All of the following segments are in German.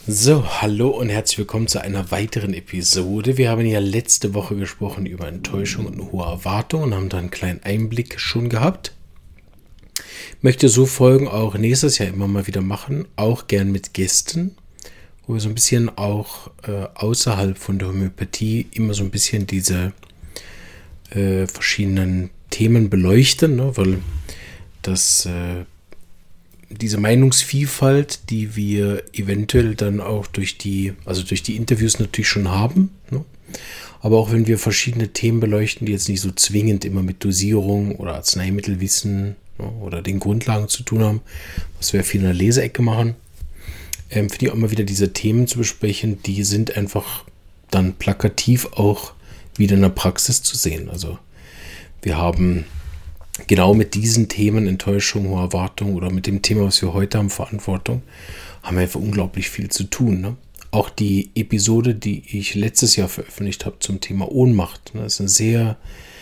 So, hallo und herzlich willkommen zu einer weiteren Episode. Wir haben ja letzte Woche gesprochen über Enttäuschung und hohe Erwartungen und haben da einen kleinen Einblick schon gehabt. Möchte so Folgen auch nächstes Jahr immer mal wieder machen, auch gern mit Gästen, wo wir so ein bisschen auch außerhalb von der Homöopathie immer so ein bisschen diese verschiedenen Themen beleuchten, ne? Weil das diese Meinungsvielfalt, die wir eventuell dann auch durch die Interviews natürlich schon haben, ne? Aber auch wenn wir verschiedene Themen beleuchten, die jetzt nicht so zwingend immer mit Dosierung oder Arzneimittelwissen, ne, oder den Grundlagen zu tun haben, was wir viel in der Leseecke machen, finde ich auch immer wieder diese Themen zu besprechen, die sind einfach dann plakativ auch wieder in der Praxis zu sehen. Also wir haben genau mit diesen Themen, Enttäuschung, hohe Erwartung oder mit dem Thema, was wir heute haben, Verantwortung, haben wir einfach unglaublich viel zu tun. Ne? Auch die Episode, die ich letztes Jahr veröffentlicht habe zum Thema Ohnmacht, ne, ist eine sehr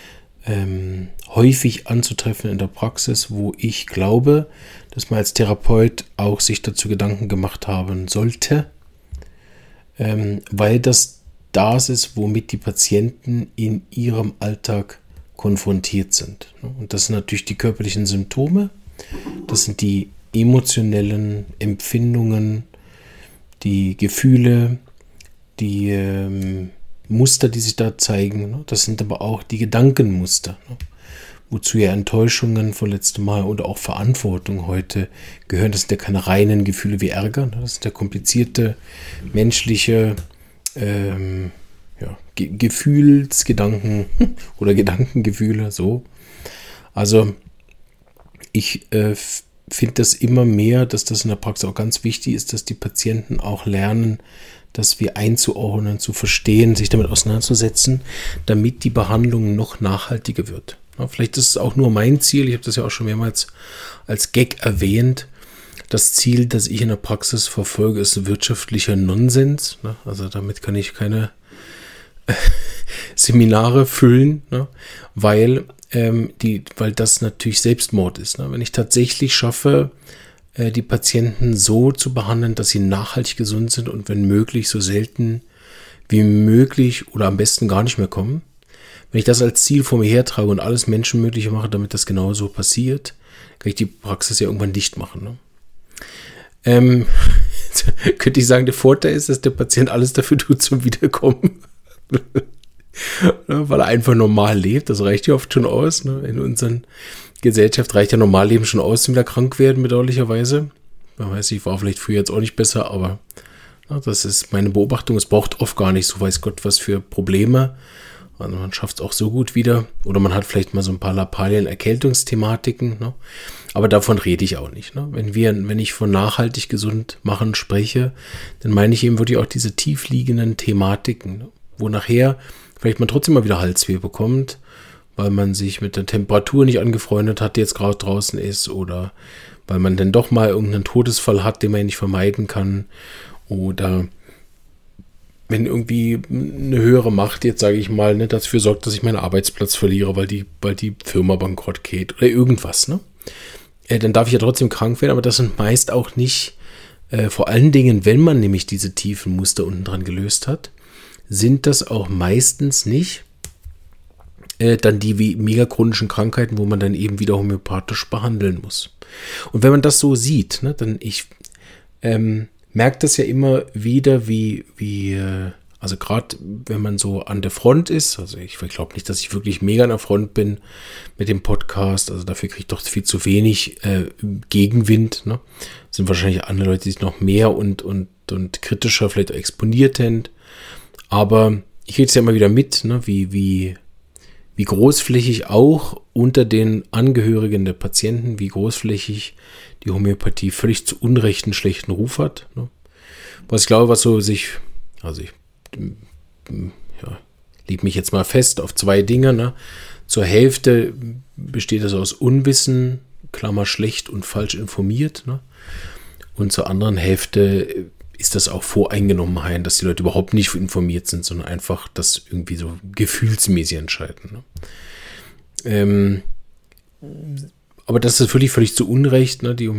häufig anzutreffen in der Praxis, wo ich glaube, dass man als Therapeut auch sich dazu Gedanken gemacht haben sollte, weil das ist, womit die Patienten in ihrem Alltag konfrontiert sind. Und das sind natürlich die körperlichen Symptome, das sind die emotionellen Empfindungen, die Gefühle, die Muster, die sich da zeigen. Das sind aber auch die Gedankenmuster, wozu ja Enttäuschungen von letztem Mal oder auch Verantwortung heute gehören. Das sind ja keine reinen Gefühle wie Ärger, das sind ja komplizierte menschliche Gefühlsgedanken oder Gedankengefühle, so. Also ich finde das immer mehr, dass das in der Praxis auch ganz wichtig ist, dass die Patienten auch lernen, dass wir einzuordnen, zu verstehen, sich damit auseinanderzusetzen, damit die Behandlung noch nachhaltiger wird. Ja, vielleicht ist es auch nur mein Ziel, ich habe das ja auch schon mehrmals als Gag erwähnt. Das Ziel, das ich in der Praxis verfolge, ist wirtschaftlicher Nonsens. Ne? Also damit kann ich keine Seminare füllen, ne? Weil das natürlich Selbstmord ist. Ne? Wenn ich tatsächlich schaffe, die Patienten so zu behandeln, dass sie nachhaltig gesund sind und wenn möglich so selten wie möglich oder am besten gar nicht mehr kommen. Wenn ich das als Ziel vor mir hertrage und alles Menschenmögliche mache, damit das genauso passiert, kann ich die Praxis ja irgendwann dicht machen. Ne? Könnte ich sagen, der Vorteil ist, dass der Patient alles dafür tut zum Wiederkommen. Weil er einfach normal lebt, das reicht ja oft schon aus. Ne? In unserer Gesellschaft reicht ja Normalleben schon aus, zum wieder krank werden, bedauerlicherweise. Man weiß, ich war vielleicht früher jetzt auch nicht besser, aber das ist meine Beobachtung. Es braucht oft gar nicht so, weiß Gott, was für Probleme. Also man schafft es auch so gut wieder. Oder man hat vielleicht mal so ein paar Lappalien, Erkältungsthematiken. Ne? Aber davon rede ich auch nicht. Ne? Wenn ich von nachhaltig gesund machen spreche, dann meine ich eben wirklich auch diese tiefliegenden Thematiken, ne? Wo nachher vielleicht man trotzdem mal wieder Halsweh bekommt, weil man sich mit der Temperatur nicht angefreundet hat, die jetzt gerade draußen ist, oder weil man dann doch mal irgendeinen Todesfall hat, den man nicht vermeiden kann, oder wenn irgendwie eine höhere Macht, jetzt sage ich mal, ne, dafür sorgt, dass ich meinen Arbeitsplatz verliere, weil die Firma bankrott geht oder irgendwas, ne? Dann darf ich ja trotzdem krank werden, aber das sind meist auch nicht, vor allen Dingen, wenn man nämlich diese tiefen Muster unten dran gelöst hat, sind das auch meistens nicht dann die mega chronischen Krankheiten, wo man dann eben wieder homöopathisch behandeln muss. Und wenn man das so sieht, ne, dann ich merke das ja immer wieder, also gerade wenn man so an der Front ist, also ich glaube nicht, dass ich wirklich mega an der Front bin mit dem Podcast, also dafür kriege ich doch viel zu wenig Gegenwind, ne? Sind wahrscheinlich andere Leute, die sich noch mehr und kritischer vielleicht exponiert sind. Aber ich kriege es ja immer wieder mit, ne, wie großflächig auch unter den Angehörigen der Patienten, wie großflächig die Homöopathie völlig zu Unrecht einen schlechten Ruf hat. Ne. Was ich glaube, ich leg mich jetzt mal fest auf zwei Dinge. Ne. Zur Hälfte besteht es aus Unwissen, Klammer schlecht und falsch informiert. Ne. Und zur anderen Hälfte ist das auch Voreingenommenheit, dass die Leute überhaupt nicht informiert sind, sondern einfach das irgendwie so gefühlsmäßig entscheiden. Ne? Aber das ist völlig zu Unrecht. Ne? Die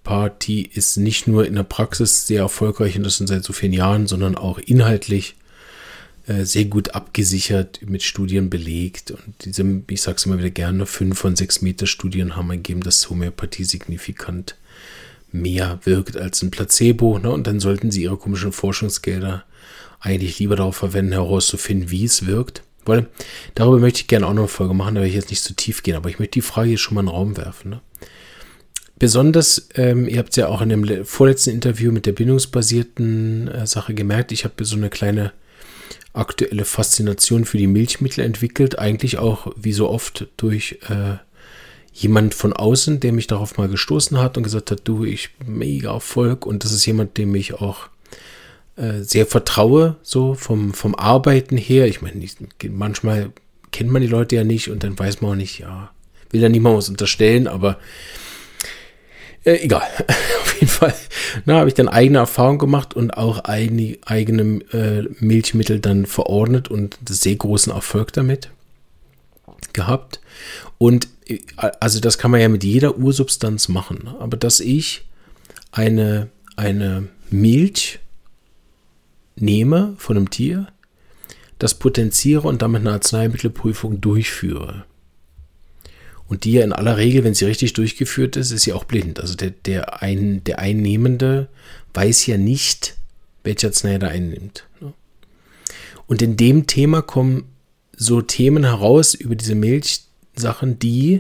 Homöopathie ist nicht nur in der Praxis sehr erfolgreich und das sind seit so vielen Jahren, sondern auch inhaltlich sehr gut abgesichert, mit Studien belegt. Und ich sage es immer wieder gerne, 5 von 6 Metastudien haben ergeben, dass Homöopathie signifikant mehr wirkt als ein Placebo. Ne? Und dann sollten sie ihre komischen Forschungsgelder eigentlich lieber darauf verwenden, herauszufinden, wie es wirkt. Weil darüber möchte ich gerne auch noch eine Folge machen, da werde ich jetzt nicht zu tief gehen, aber ich möchte die Frage hier schon mal in den Raum werfen. Ne? Besonders, ihr habt es ja auch in dem vorletzten Interview mit der bindungsbasierten Sache gemerkt, ich habe so eine kleine aktuelle Faszination für die Milchmittel entwickelt, eigentlich auch wie so oft durch jemand von außen, der mich darauf mal gestoßen hat und gesagt hat, du, ich mega Erfolg, und das ist jemand, dem ich auch sehr vertraue, so vom Arbeiten her. Ich meine, manchmal kennt man die Leute ja nicht und dann weiß man auch nicht, ja, will ja niemand was unterstellen, aber egal. Auf jeden Fall habe ich dann eigene Erfahrung gemacht und auch eigene Milchmittel dann verordnet und sehr großen Erfolg damit gehabt. Und also das kann man ja mit jeder Ursubstanz machen, aber dass ich eine Milch nehme von einem Tier, das potenziere und damit eine Arzneimittelprüfung durchführe. Und die ja in aller Regel, wenn sie richtig durchgeführt ist, ist sie auch blind. Also der Einnehmende weiß ja nicht, welche Arznei er da einnimmt. Und in dem Thema kommen so Themen heraus über diese Milchsachen, die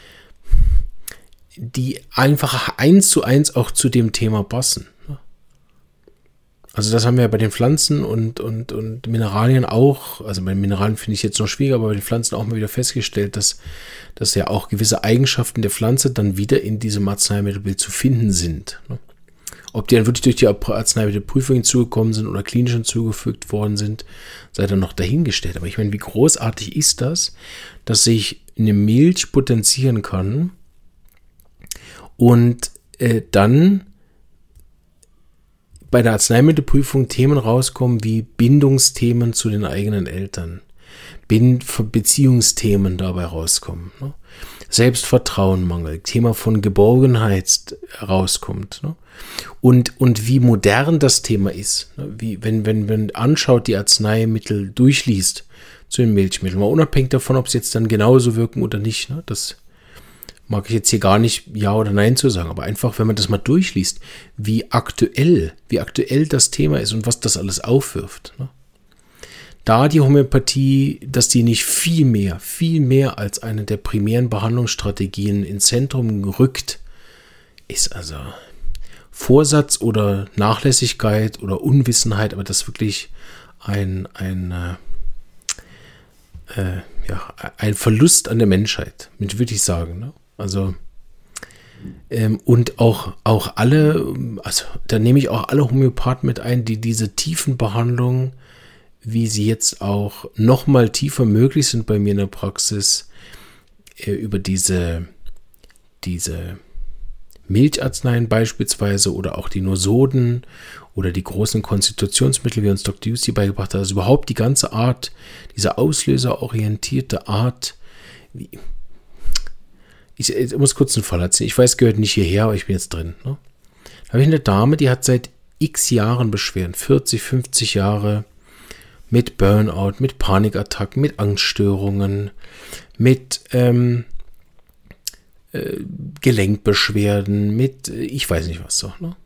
einfach 1:1 auch zu dem Thema passen. Also das haben wir bei den Pflanzen und Mineralien auch, also bei den Mineralien finde ich jetzt noch schwieriger, aber bei den Pflanzen auch mal wieder festgestellt, dass ja auch gewisse Eigenschaften der Pflanze dann wieder in diesem Arzneimittelbild zu finden sind. Ob die dann wirklich durch die Arzneimittelprüfung hinzugekommen sind oder klinisch hinzugefügt worden sind, sei dann noch dahingestellt. Aber ich meine, wie großartig ist das, dass ich eine Milch potenzieren kann und dann bei der Arzneimittelprüfung Themen rauskommen wie Bindungsthemen zu den eigenen Eltern, Beziehungsthemen dabei rauskommen, ne? Selbstvertrauenmangel, Thema von Geborgenheit rauskommt, ne? Und wie modern das Thema ist, ne? Wie, wenn man anschaut, die Arzneimittel durchliest zu den Milchmitteln, mal unabhängig davon, ob sie jetzt dann genauso wirken oder nicht, ne? Das mag ich jetzt hier gar nicht Ja oder Nein zu sagen, aber einfach, wenn man das mal durchliest, wie aktuell das Thema ist und was das alles aufwirft. Ne? Da die Homöopathie, dass die nicht viel mehr als eine der primären Behandlungsstrategien ins Zentrum rückt, ist also Vorsatz oder Nachlässigkeit oder Unwissenheit, aber das ist wirklich ein Verlust an der Menschheit, würde ich sagen, ne? Also und auch alle, also da nehme ich auch alle Homöopathen mit ein, die diese tiefen Behandlungen, wie sie jetzt auch noch mal tiefer möglich sind bei mir in der Praxis, über diese Milcharzneien beispielsweise oder auch die Nosoden oder die großen Konstitutionsmittel, wie uns Dr. Jussi beigebracht hat, also überhaupt die ganze Art, diese auslöserorientierte Art, ich muss kurz einen Fall erzählen. Ich weiß, gehört nicht hierher, aber ich bin jetzt drin. Ne? Da habe ich eine Dame, die hat seit x Jahren Beschwerden, 40, 50 Jahre, mit Burnout, mit Panikattacken, mit Angststörungen, mit Gelenkbeschwerden, mit ich weiß nicht was so. Ne?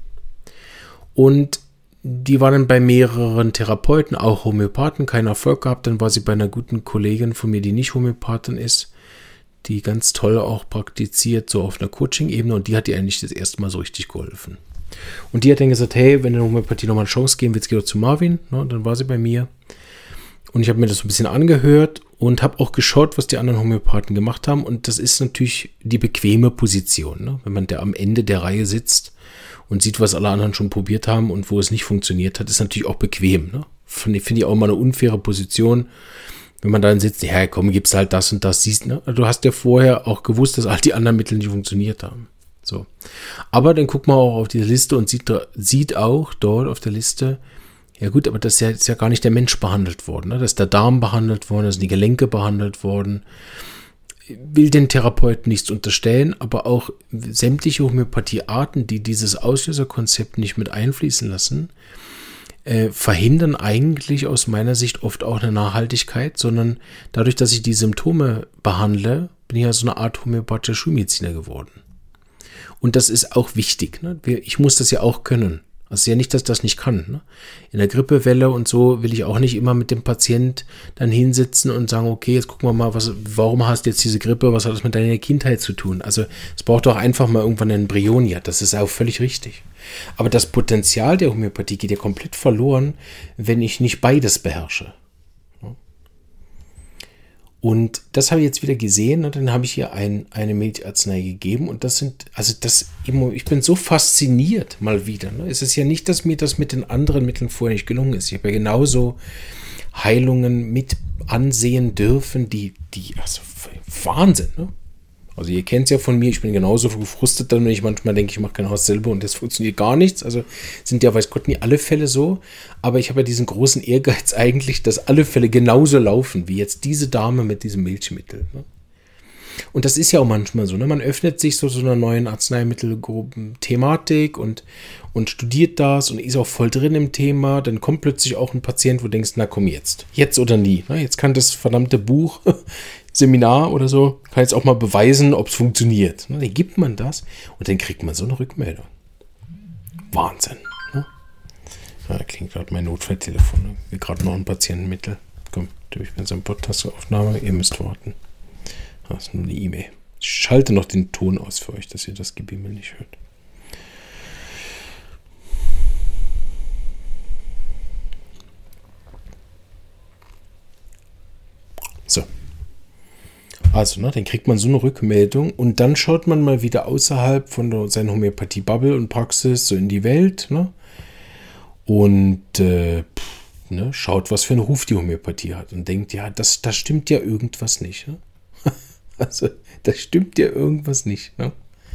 Und die war dann bei mehreren Therapeuten, auch Homöopathen, keinen Erfolg gehabt. Dann war sie bei einer guten Kollegin von mir, die nicht Homöopathin ist, die ganz toll auch praktiziert, so auf einer Coaching-Ebene, und die hat ihr eigentlich das erste Mal so richtig geholfen. Und die hat dann gesagt, hey, wenn du der Homöopathie nochmal eine Chance geben willst, geh doch zu Marvin. Ne, dann war sie bei mir. Und ich habe mir das so ein bisschen angehört und habe auch geschaut, was die anderen Homöopathen gemacht haben. Und das ist natürlich die bequeme Position, ne? Wenn man da am Ende der Reihe sitzt und sieht, was alle anderen schon probiert haben und wo es nicht funktioniert hat, ist natürlich auch bequem. Ne? Finde ich auch mal eine unfaire Position, wenn man dann sitzt, ja komm, gibst halt das und das, siehst, ne? Du hast ja vorher auch gewusst, dass all die anderen Mittel nicht funktioniert haben. So. Aber dann guckt man auch auf diese Liste und sieht auch dort auf der Liste, ja gut, aber das ist ja gar nicht der Mensch behandelt worden. Ne? Da ist der Darm behandelt worden, da sind die Gelenke behandelt worden. will den Therapeuten nichts unterstellen, aber auch sämtliche Homöopathiearten, die dieses Auslöserkonzept nicht mit einfließen lassen, verhindern eigentlich aus meiner Sicht oft auch eine Nachhaltigkeit, sondern dadurch, dass ich die Symptome behandle, bin ich ja so eine Art homöopathischer Schulmediziner geworden. Und das ist auch wichtig. Ne? Ich muss das ja auch können. Also ja nicht, dass ich das nicht kann. Ne? In der Grippewelle und so will ich auch nicht immer mit dem Patient dann hinsitzen und sagen, okay, jetzt gucken wir mal, warum hast du jetzt diese Grippe, was hat das mit deiner Kindheit zu tun? Also es braucht doch einfach mal irgendwann einen Bryonia, das ist auch völlig richtig. Aber das Potenzial der Homöopathie geht ja komplett verloren, wenn ich nicht beides beherrsche. Und das habe ich jetzt wieder gesehen und dann habe ich hier eine Milcharznei gegeben und ich bin so fasziniert mal wieder. Ne? Es ist ja nicht, dass mir das mit den anderen Mitteln vorher nicht gelungen ist. Ich habe ja genauso Heilungen mit ansehen dürfen, also Wahnsinn. Ne? Also ihr kennt es ja von mir, ich bin genauso gefrustet, wenn ich manchmal denke, ich mache kein Haus selber und das funktioniert gar nichts. Also sind ja, weiß Gott, nie alle Fälle so. Aber ich habe ja diesen großen Ehrgeiz eigentlich, dass alle Fälle genauso laufen, wie jetzt diese Dame mit diesem Milchmittel. Ne? Und das ist ja auch manchmal so. Ne? Man öffnet sich so einer neuen Arzneimittel-Thematik und studiert das und ist auch voll drin im Thema. Dann kommt plötzlich auch ein Patient, wo du denkst, na komm jetzt oder nie. Ne? Jetzt kann das verdammte Buch, Seminar oder so, kann jetzt auch mal beweisen, ob es funktioniert. Ne? Dann gibt man das und dann kriegt man so eine Rückmeldung. Wahnsinn. Ne? Ja, da klingt gerade mein Notfalltelefon. Ne? Wir gerade noch ein Patientenmittel. Komm, ich bin so eine Podcast-Aufnahme, ihr müsst warten. Das ist nur eine E-Mail. Ich schalte noch den Ton aus für euch, dass ihr das Gebimmel nicht hört. So. Also, dann kriegt man so eine Rückmeldung und dann schaut man mal wieder außerhalb von seiner Homöopathie-Bubble und Praxis so in die Welt, ne? Und schaut, was für einen Ruf die Homöopathie hat und denkt, ja, das stimmt ja irgendwas nicht. Ne? Also, das stimmt ja irgendwas nicht. Ne?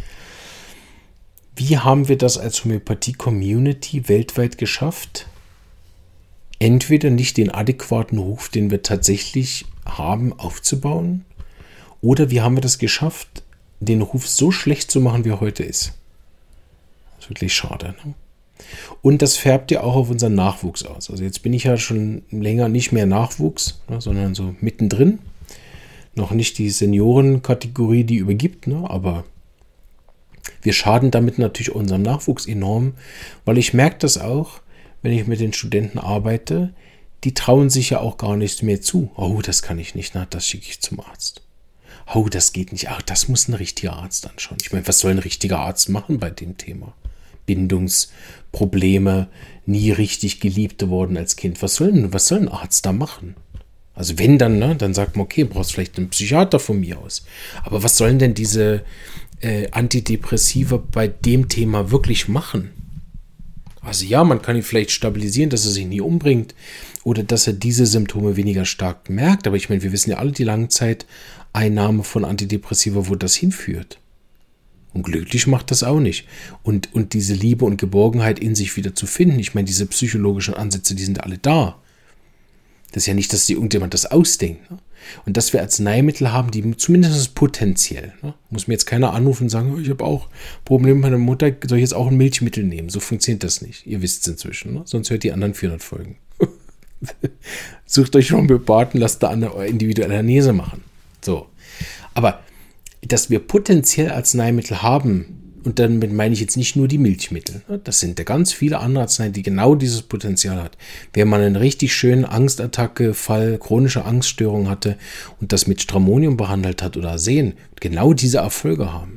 Wie haben wir das als Homöopathie-Community weltweit geschafft? Entweder nicht den adäquaten Ruf, den wir tatsächlich haben, aufzubauen, oder wie haben wir das geschafft, den Ruf so schlecht zu machen, wie er heute ist. Das ist wirklich schade. Ne? Und das färbt ja auch auf unseren Nachwuchs aus. Also jetzt bin ich ja schon länger nicht mehr Nachwuchs, ne, sondern so mittendrin. Noch nicht die Seniorenkategorie, die übergibt, ne, aber wir schaden damit natürlich unserem Nachwuchs enorm, weil ich merke das auch, wenn ich mit den Studenten arbeite, die trauen sich ja auch gar nichts mehr zu. Oh, das kann ich nicht, na, das schicke ich zum Arzt. Oh, das geht nicht. Ach, das muss ein richtiger Arzt anschauen. Ich meine, was soll ein richtiger Arzt machen bei dem Thema? Bindungsprobleme, nie richtig geliebt worden als Kind. Was soll ein Arzt da machen? Also wenn dann, ne, dann sagt man, okay, brauchst vielleicht einen Psychiater von mir aus. Aber was sollen denn diese Antidepressiva bei dem Thema wirklich machen? Also ja, man kann ihn vielleicht stabilisieren, dass er sich nie umbringt oder dass er diese Symptome weniger stark merkt. Aber ich meine, wir wissen ja alle die Langzeiteinnahme von Antidepressiva, wo das hinführt. Und glücklich macht das auch nicht. Und diese Liebe und Geborgenheit in sich wieder zu finden, ich meine, diese psychologischen Ansätze, die sind alle da. Das ist ja nicht, dass irgendjemand das ausdenkt. Ne? Und dass wir Arzneimittel haben, die zumindest potenziell, ne? Muss mir jetzt keiner anrufen und sagen, ich habe auch Probleme mit meiner Mutter, soll ich jetzt auch ein Milchmittel nehmen? So funktioniert das nicht. Ihr wisst es inzwischen, ne? Sonst hört die anderen 400 Folgen. Sucht euch Homöopathen, lasst da eine individuelle Anamnese machen. So. Aber dass wir potenziell Arzneimittel haben, und damit meine ich jetzt nicht nur die Milchmittel, das sind ja ganz viele andere Arzneimittel, die genau dieses Potenzial hat. Wenn man einen richtig schönen Angstattacke-Fall, chronische Angststörung hatte und das mit Stramonium behandelt hat oder Arsen, genau diese Erfolge haben.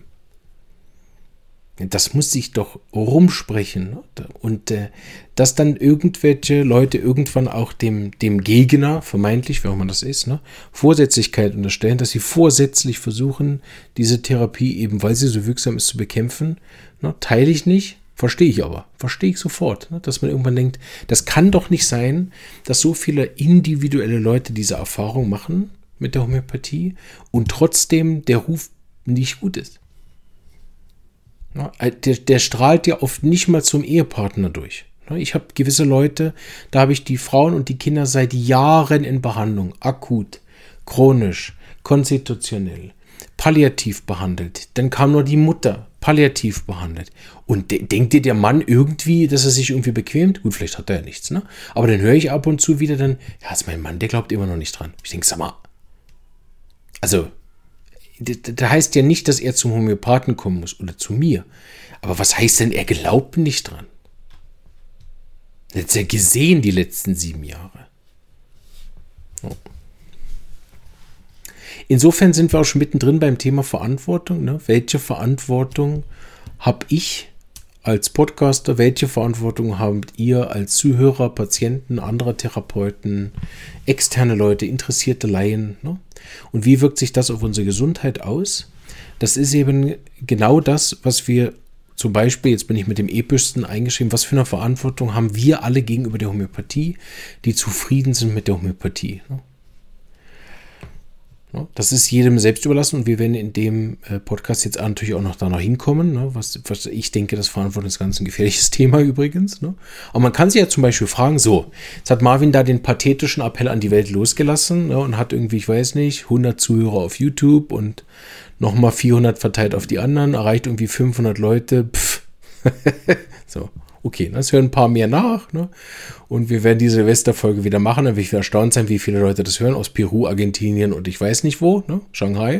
Das muss sich doch rumsprechen. Und dass dann irgendwelche Leute irgendwann auch dem Gegner, vermeintlich, wer auch immer das ist, Vorsätzlichkeit unterstellen, dass sie vorsätzlich versuchen, diese Therapie eben, weil sie so wirksam ist, zu bekämpfen, teile ich nicht, verstehe ich aber. Verstehe ich sofort, dass man irgendwann denkt, das kann doch nicht sein, dass so viele individuelle Leute diese Erfahrung machen mit der Homöopathie und trotzdem der Ruf nicht gut ist. Der strahlt ja oft nicht mal zum Ehepartner durch. Ich habe gewisse Leute, da habe ich die Frauen und die Kinder seit Jahren in Behandlung, akut, chronisch, konstitutionell. palliativ behandelt. Dann kam nur die Mutter, palliativ behandelt. Und denkt dir der Mann irgendwie, dass er sich irgendwie bequemt? Gut, vielleicht hat er ja nichts, ne? Aber dann höre ich ab und zu wieder dann, ja, ist mein Mann, der glaubt immer noch nicht dran. Ich denke, sag mal, also, das heißt ja nicht, dass er zum Homöopathen kommen muss oder zu mir. Aber was heißt denn, er glaubt nicht dran? Das hat er gesehen die letzten 7 Jahre. Oh. Insofern sind wir auch schon mittendrin beim Thema Verantwortung. Ne? Welche Verantwortung habe ich als Podcaster? Welche Verantwortung habt ihr als Zuhörer, Patienten, anderer Therapeuten, externe Leute, interessierte Laien? Ne? Und wie wirkt sich das auf unsere Gesundheit aus? Das ist eben genau das, was wir zum Beispiel, jetzt bin ich mit dem epischsten eingeschrieben, was für eine Verantwortung haben wir alle gegenüber der Homöopathie, die zufrieden sind mit der Homöopathie. Ne? Das ist jedem selbst überlassen und wir werden in dem Podcast jetzt natürlich auch noch da noch hinkommen, ne? was ich denke, das Verantwortung ist ganz ein gefährliches Thema übrigens. Ne? Aber man kann sich ja zum Beispiel fragen, so, jetzt hat Marvin da den pathetischen Appell an die Welt losgelassen, ne? Und hat irgendwie, ich weiß nicht, 100 Zuhörer auf YouTube und nochmal 400 verteilt auf die anderen, erreicht irgendwie 500 Leute, so. Okay, das hören ein paar mehr nach, ne? Und wir werden die Silvesterfolge wieder machen. Dann will ich erstaunt sein, wie viele Leute das hören. Aus Peru, Argentinien und ich weiß nicht wo, ne? Shanghai.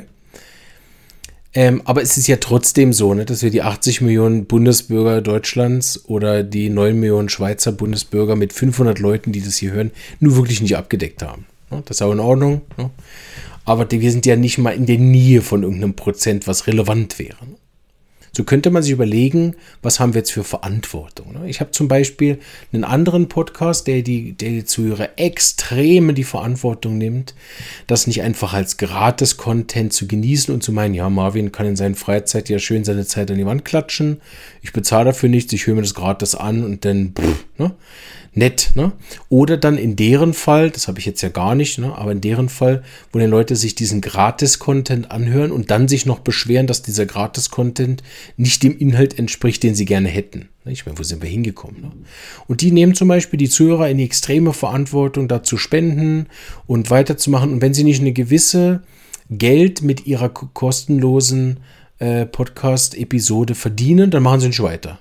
Aber es ist ja trotzdem so, ne, dass wir die 80 Millionen Bundesbürger Deutschlands oder die 9 Millionen Schweizer Bundesbürger mit 500 Leuten, die das hier hören, nur wirklich nicht abgedeckt haben. Ne? Das ist auch in Ordnung. Ne? Aber wir sind ja nicht mal in der Nähe von irgendeinem Prozent, was relevant wäre. Ne? So könnte man sich überlegen, was haben wir jetzt für Verantwortung. Ich habe zum Beispiel einen anderen Podcast, der die Zuhörer extrem in die Verantwortung nimmt, das nicht einfach als Gratis-Content zu genießen und zu meinen, ja, Marvin kann in seiner Freizeit ja schön seine Zeit an die Wand klatschen, ich bezahle dafür nichts, ich höre mir das gratis an und dann, ne? Nett, ne? Oder dann in deren Fall, das habe ich jetzt ja gar nicht, ne? Aber in deren Fall, wo die Leute sich diesen Gratis-Content anhören und dann sich noch beschweren, dass dieser Gratis-Content nicht dem Inhalt entspricht, den sie gerne hätten. Ich meine, wo sind wir hingekommen? Ne? Und die nehmen zum Beispiel die Zuhörer in die extreme Verantwortung, da zu spenden und weiterzumachen. Und wenn sie nicht eine gewisse Geld mit ihrer kostenlosen Podcast-Episode verdienen, dann machen sie nicht weiter.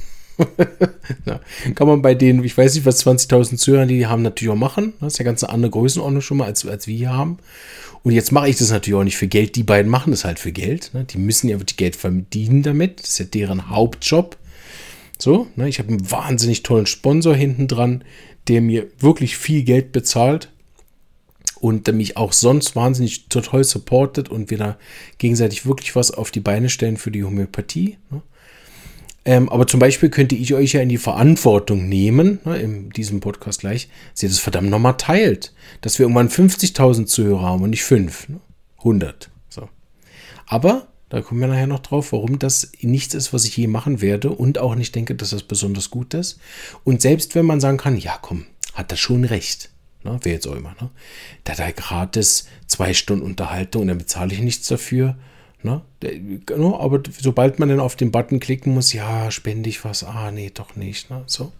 Ja, kann man bei denen, ich weiß nicht, was 20.000 Zuhörer, die haben natürlich auch machen. Das ist ja ganz eine andere Größenordnung schon mal, als wir hier haben. Und jetzt mache ich das natürlich auch nicht für Geld. Die beiden machen das halt für Geld. Ne? Die müssen ja wirklich Geld verdienen damit. Das ist ja deren Hauptjob. So, ne? Ich habe einen wahnsinnig tollen Sponsor hinten dran, der mir wirklich viel Geld bezahlt und der mich auch sonst wahnsinnig toll supportet und wir da gegenseitig wirklich was auf die Beine stellen für die Homöopathie. Ne? Aber zum Beispiel könnte ich euch ja in die Verantwortung nehmen, ne, in diesem Podcast gleich, dass ihr das verdammt nochmal teilt. Dass wir irgendwann 50.000 Zuhörer haben und nicht 5, ne? 100. So. Aber, da kommen wir nachher noch drauf, warum das nichts ist, was ich je machen werde und auch nicht denke, dass das besonders gut ist. Und selbst wenn man sagen kann, ja komm, hat das schon recht. Ne, wäre jetzt auch immer, ne? Da hat er gratis 2 Stunden Unterhaltung und dann bezahle ich nichts dafür. Ne? Aber sobald man dann auf den Button klicken muss, ja, spende ich was, nee, doch nicht. Ne? So.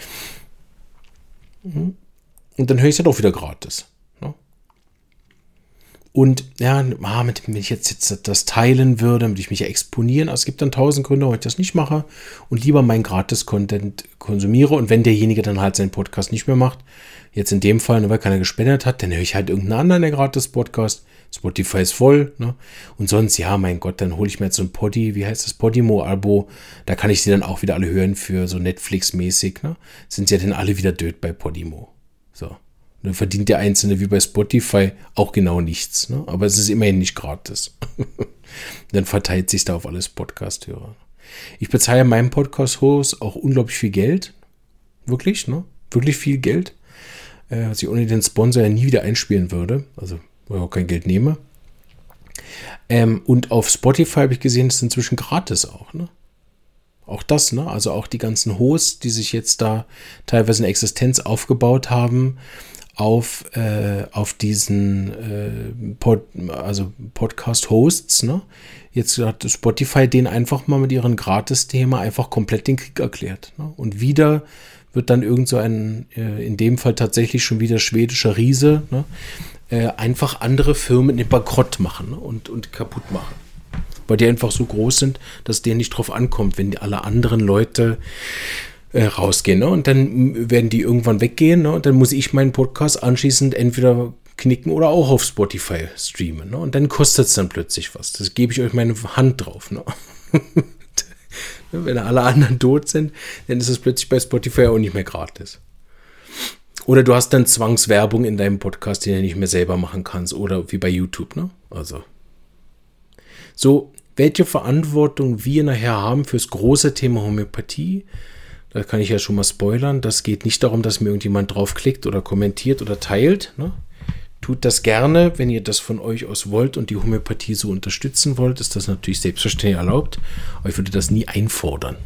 Und dann höre ich es ja doch wieder gratis. Ne? Und ja, wenn ich jetzt das teilen würde, damit ich mich ja exponieren, also es gibt dann 1000 Gründe, warum ich das nicht mache und lieber meinen Gratis-Content konsumiere. Und wenn derjenige dann halt seinen Podcast nicht mehr macht, jetzt in dem Fall, weil keiner gespendet hat, dann höre ich halt irgendeinen anderen, der Gratis-Podcast. Spotify ist voll, ne? Und sonst, ja, mein Gott, dann hole ich mir jetzt so ein Podimo-Abo, da kann ich sie dann auch wieder alle hören für so Netflix-mäßig, ne? Sind ja dann alle wieder död bei Podimo. So. Und dann verdient der Einzelne wie bei Spotify auch genau nichts, ne? Aber es ist immerhin nicht gratis. Dann verteilt sich da auf alles Podcast-Hörer. Ich bezahle meinem Podcast-Host auch unglaublich viel Geld. Wirklich, ne? Wirklich viel Geld. Was ich ohne den Sponsor ja nie wieder einspielen würde. Also, weil ich auch kein Geld nehme. Und auf Spotify habe ich gesehen, das ist inzwischen gratis auch, ne? Auch das, ne? Also auch die ganzen Hosts, die sich jetzt da teilweise eine Existenz aufgebaut haben, auf diesen Podcast-Hosts, ne? Jetzt hat Spotify denen einfach mal mit ihrem Gratis-Thema einfach komplett den Krieg erklärt. Ne? Und wieder wird dann irgend so ein, in dem Fall tatsächlich schon wieder schwedischer Riese, ne? einfach andere Firmen in Bankrott machen, ne? und kaputt machen. Weil die einfach so groß sind, dass denen nicht drauf ankommt, wenn die alle anderen Leute rausgehen. Ne? Und dann werden die irgendwann weggehen, ne? Und dann muss ich meinen Podcast anschließend entweder knicken oder auch auf Spotify streamen. Ne? Und dann kostet es dann plötzlich was. Das gebe ich euch meine Hand drauf. Ne? Wenn alle anderen tot sind, dann ist es plötzlich bei Spotify auch nicht mehr gratis. Oder du hast dann Zwangswerbung in deinem Podcast, den du nicht mehr selber machen kannst. Oder wie bei YouTube. Ne? Also so, welche Verantwortung wir nachher haben fürs große Thema Homöopathie, da kann ich ja schon mal spoilern. Das geht nicht darum, dass mir irgendjemand draufklickt oder kommentiert oder teilt. Ne? Tut das gerne, wenn ihr das von euch aus wollt und die Homöopathie so unterstützen wollt, ist das natürlich selbstverständlich erlaubt. Aber ich würde das nie einfordern.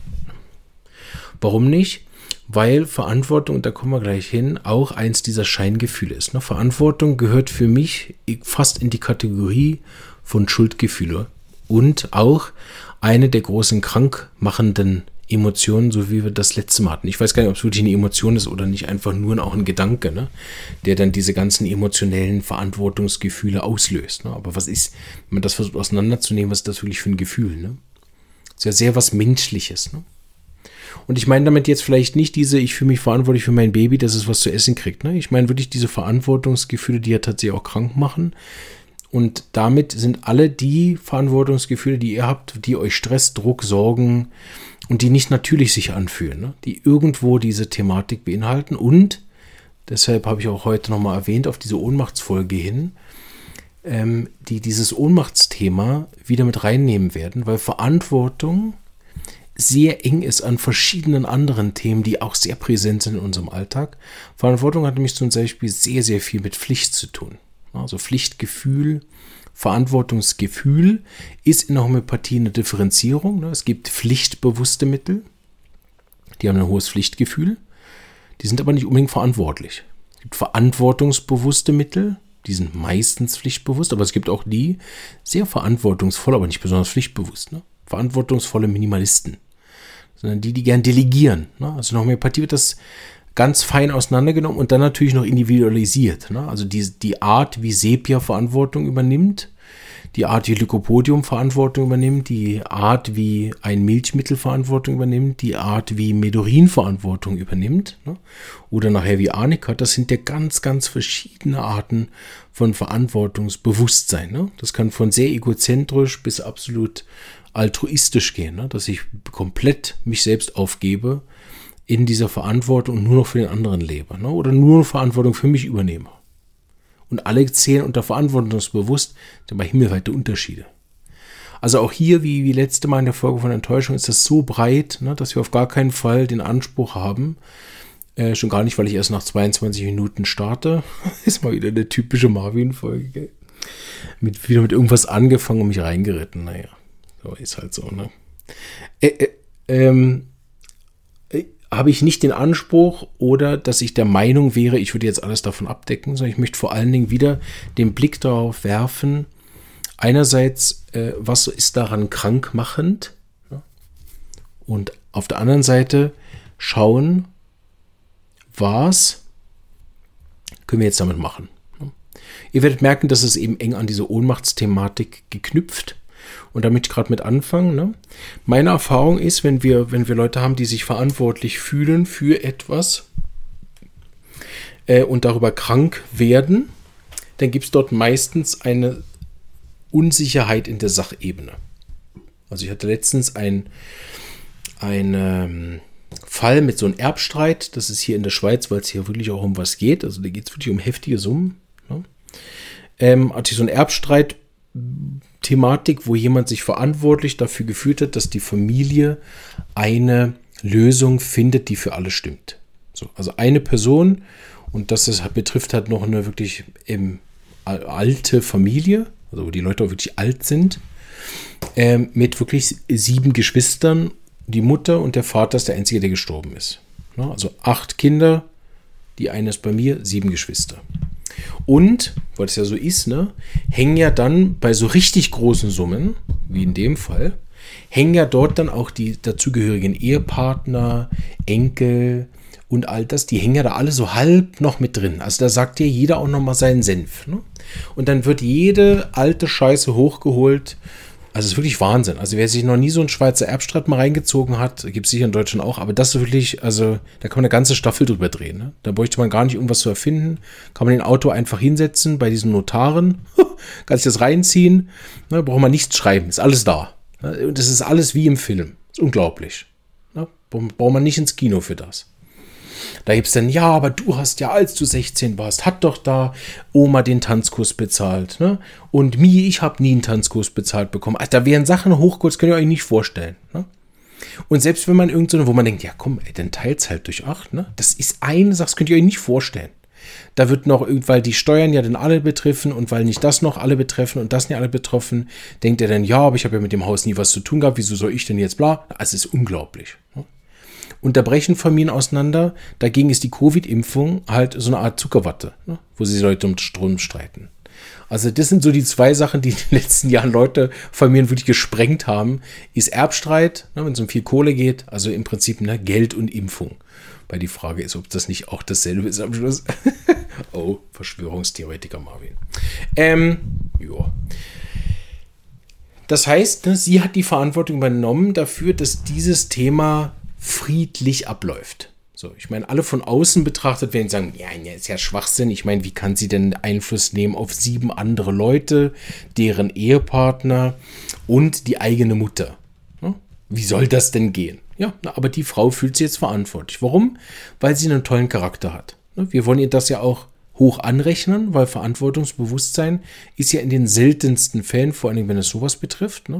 Warum nicht? Weil Verantwortung, und da kommen wir gleich hin, auch eins dieser Scheingefühle ist. Ne? Verantwortung gehört für mich fast in die Kategorie von Schuldgefühle und auch eine der großen krankmachenden Emotionen, so wie wir das letzte Mal hatten. Ich weiß gar nicht, ob es wirklich eine Emotion ist oder nicht, einfach nur auch ein Gedanke, ne? Der dann diese ganzen emotionellen Verantwortungsgefühle auslöst. Ne? Aber was ist, wenn man das versucht auseinanderzunehmen, was ist das wirklich für ein Gefühl? Ne? Das ist ja sehr was Menschliches. Ne? Und ich meine damit jetzt vielleicht nicht ich fühle mich verantwortlich für mein Baby, dass es was zu essen kriegt. Ne? Ich meine wirklich diese Verantwortungsgefühle, die ja tatsächlich auch krank machen. Und damit sind alle die Verantwortungsgefühle, die ihr habt, die euch Stress, Druck, Sorgen und die nicht natürlich sich anfühlen, ne? Die irgendwo diese Thematik beinhalten. Und deshalb habe ich auch heute nochmal erwähnt, auf diese Ohnmachtsfolge hin, die dieses Ohnmachtsthema wieder mit reinnehmen werden, weil Verantwortung sehr eng ist an verschiedenen anderen Themen, die auch sehr präsent sind in unserem Alltag. Verantwortung hat nämlich zum Beispiel sehr, sehr viel mit Pflicht zu tun. Also Pflichtgefühl, Verantwortungsgefühl ist in der Homöopathie eine Differenzierung. Es gibt pflichtbewusste Mittel, die haben ein hohes Pflichtgefühl, die sind aber nicht unbedingt verantwortlich. Es gibt verantwortungsbewusste Mittel, die sind meistens pflichtbewusst, aber es gibt auch die sehr verantwortungsvoll, aber nicht besonders pflichtbewusst. Ne? Verantwortungsvolle Minimalisten, sondern die gern delegieren. Ne? Also in der Homöopathie wird das ganz fein auseinandergenommen und dann natürlich noch individualisiert. Ne? Also die Art, wie Sepia Verantwortung übernimmt, die Art, wie Lycopodium Verantwortung übernimmt, die Art, wie ein Milchmittel Verantwortung übernimmt, die Art, wie Medorin Verantwortung übernimmt, ne? Oder nachher wie Arnika, das sind ja ganz, ganz verschiedene Arten von Verantwortungsbewusstsein. Ne? Das kann von sehr egozentrisch bis absolut altruistisch gehen, ne? Dass ich komplett mich selbst aufgebe in dieser Verantwortung und nur noch für den anderen lebe, ne? Oder nur Verantwortung für mich übernehme. Und alle zählen unter verantwortungsbewusst, sind aber himmelweite Unterschiede. Also auch hier, wie letzte Mal in der Folge von Enttäuschung, ist das so breit, ne, dass wir auf gar keinen Fall den Anspruch haben, schon gar nicht, weil ich erst nach 22 Minuten starte. Ist mal wieder eine typische Marvin-Folge. Wieder mit irgendwas angefangen und mich reingeritten. Naja, so ist halt so, ne? Habe ich nicht den Anspruch oder dass ich der Meinung wäre, ich würde jetzt alles davon abdecken, sondern ich möchte vor allen Dingen wieder den Blick darauf werfen, einerseits, was ist daran krankmachend, ja? Und auf der anderen Seite schauen, was können wir jetzt damit machen. Ja? Ihr werdet merken, dass es eben eng an diese Ohnmachtsthematik geknüpft. Und damit ich gerade mit anfangen, ne? Meine Erfahrung ist, wenn wir Leute haben, die sich verantwortlich fühlen für etwas und darüber krank werden, dann gibt es dort meistens eine Unsicherheit in der Sachebene. Also ich hatte letztens einen Fall mit so einem Erbstreit, das ist hier in der Schweiz, weil es hier wirklich auch um was geht, also da geht es wirklich um heftige Summen. Ne? Hatte ich so einen Erbstreit Thematik, wo jemand sich verantwortlich dafür gefühlt hat, dass die Familie eine Lösung findet, die für alle stimmt. So, also eine Person, und das betrifft halt noch eine wirklich alte Familie, also wo die Leute auch wirklich alt sind, mit wirklich 7 Geschwistern. Die Mutter und der Vater ist der Einzige, der gestorben ist. Ja, also 8 Kinder, die eine ist bei mir, 7 Geschwister. Und, weil es ja so ist, ne, hängen ja dann bei so richtig großen Summen, wie in dem Fall, hängen ja dort dann auch die dazugehörigen Ehepartner, Enkel und all das, die hängen ja da alle so halb noch mit drin. Also da sagt ja jeder auch noch mal seinen Senf. Ne? Und dann wird jede alte Scheiße hochgeholt. Also es ist wirklich Wahnsinn. Also wer sich noch nie so einen Schweizer Erbstreit mal reingezogen hat, gibt es sicher in Deutschland auch, aber das ist wirklich, also da kann man eine ganze Staffel drüber drehen. Ne? Da bräuchte man gar nicht irgendwas zu erfinden. Kann man den Auto einfach hinsetzen bei diesen Notaren, kann sich das reinziehen, ne? Braucht man nichts schreiben, ist alles da. Ne? Und das ist alles wie im Film. Ist unglaublich. Ne? Braucht man nicht ins Kino für das. Da gibt es dann, ja, aber du hast ja, als du 16 warst, hat doch da Oma den Tanzkurs bezahlt. Ne? Und ich habe nie einen Tanzkurs bezahlt bekommen. Also da wären Sachen hochkurz, könnt ihr euch nicht vorstellen. Ne? Und selbst wenn man irgend wo man denkt, ja komm, ey, dann teilt's halt durch 8. Ne? Das ist eine Sache, das könnt ihr euch nicht vorstellen. Da wird noch, weil die Steuern ja dann alle betreffen und weil nicht das noch alle betreffen und das nicht alle betroffen, denkt er dann, ja, aber ich habe ja mit dem Haus nie was zu tun gehabt, wieso soll ich denn jetzt bla? Also es ist unglaublich. Ne? Und da brechen Familien auseinander. Dagegen ist die Covid-Impfung halt so eine Art Zuckerwatte, ne? Wo sie Leute um Strom streiten. Also das sind so die zwei Sachen, die in den letzten Jahren Familien wirklich gesprengt haben. Ist Erbstreit, ne, wenn es um viel Kohle geht, also im Prinzip Geld und Impfung. Weil die Frage ist, ob das nicht auch dasselbe ist am Schluss. Oh, Verschwörungstheoretiker Marvin. Ja. Das heißt, ne, sie hat die Verantwortung übernommen dafür, dass dieses Thema friedlich abläuft. So, ich meine, alle von außen betrachtet werden sagen, ja, ist ja Schwachsinn. Ich meine, wie kann sie denn Einfluss nehmen auf 7 andere Leute, deren Ehepartner und die eigene Mutter? Ja, wie soll das denn gehen? Ja, aber die Frau fühlt sich jetzt verantwortlich. Warum? Weil sie einen tollen Charakter hat. Wir wollen ihr das ja auch hoch anrechnen, weil Verantwortungsbewusstsein ist ja in den seltensten Fällen, vor allem wenn es sowas betrifft,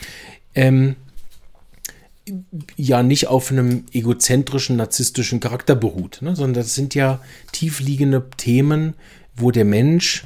ja nicht auf einem egozentrischen, narzisstischen Charakter beruht, ne? Sondern das sind ja tiefliegende Themen, wo der Mensch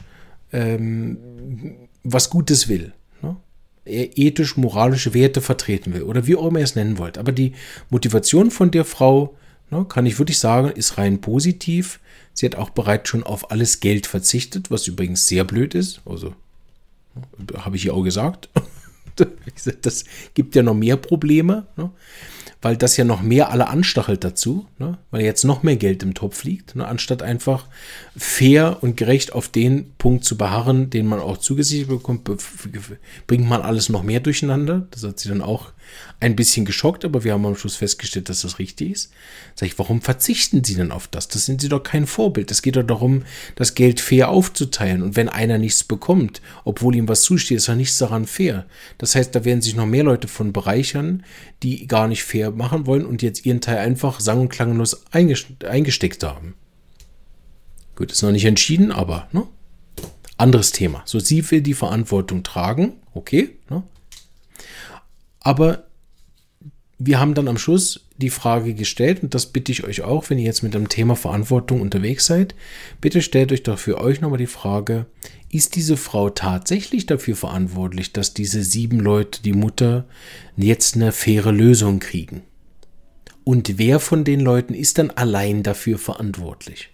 was Gutes will, ne? Er ethisch-moralische Werte vertreten will oder wie auch immer ihr es nennen wollt. Aber die Motivation von der Frau, ne, kann ich wirklich sagen, ist rein positiv. Sie hat auch bereits schon auf alles Geld verzichtet, was übrigens sehr blöd ist. Also, habe ich ja auch gesagt. Das gibt ja noch mehr Probleme, ne? Weil das ja noch mehr alle anstachelt dazu, ne? Weil jetzt noch mehr Geld im Topf liegt, ne? Anstatt einfach fair und gerecht auf den Punkt zu beharren, den man auch zugesichert bekommt, bringt man alles noch mehr durcheinander. Das hat sie dann auch ein bisschen geschockt, aber wir haben am Schluss festgestellt, dass das richtig ist. Sag ich, warum verzichten Sie denn auf das? Das sind Sie doch kein Vorbild. Es geht doch darum, das Geld fair aufzuteilen. Und wenn einer nichts bekommt, obwohl ihm was zusteht, ist ja nichts daran fair. Das heißt, da werden sich noch mehr Leute von bereichern, die gar nicht fair machen wollen und jetzt ihren Teil einfach sang- und klanglos eingesteckt haben. Gut, ist noch nicht entschieden, aber ne? Anderes Thema. So, sie will die Verantwortung tragen, okay, ne? Aber wir haben dann am Schluss die Frage gestellt, und das bitte ich euch auch, wenn ihr jetzt mit dem Thema Verantwortung unterwegs seid, bitte stellt euch doch für euch nochmal die Frage, ist diese Frau tatsächlich dafür verantwortlich, dass diese 7 Leute, die Mutter, jetzt eine faire Lösung kriegen? Und wer von den Leuten ist dann allein dafür verantwortlich?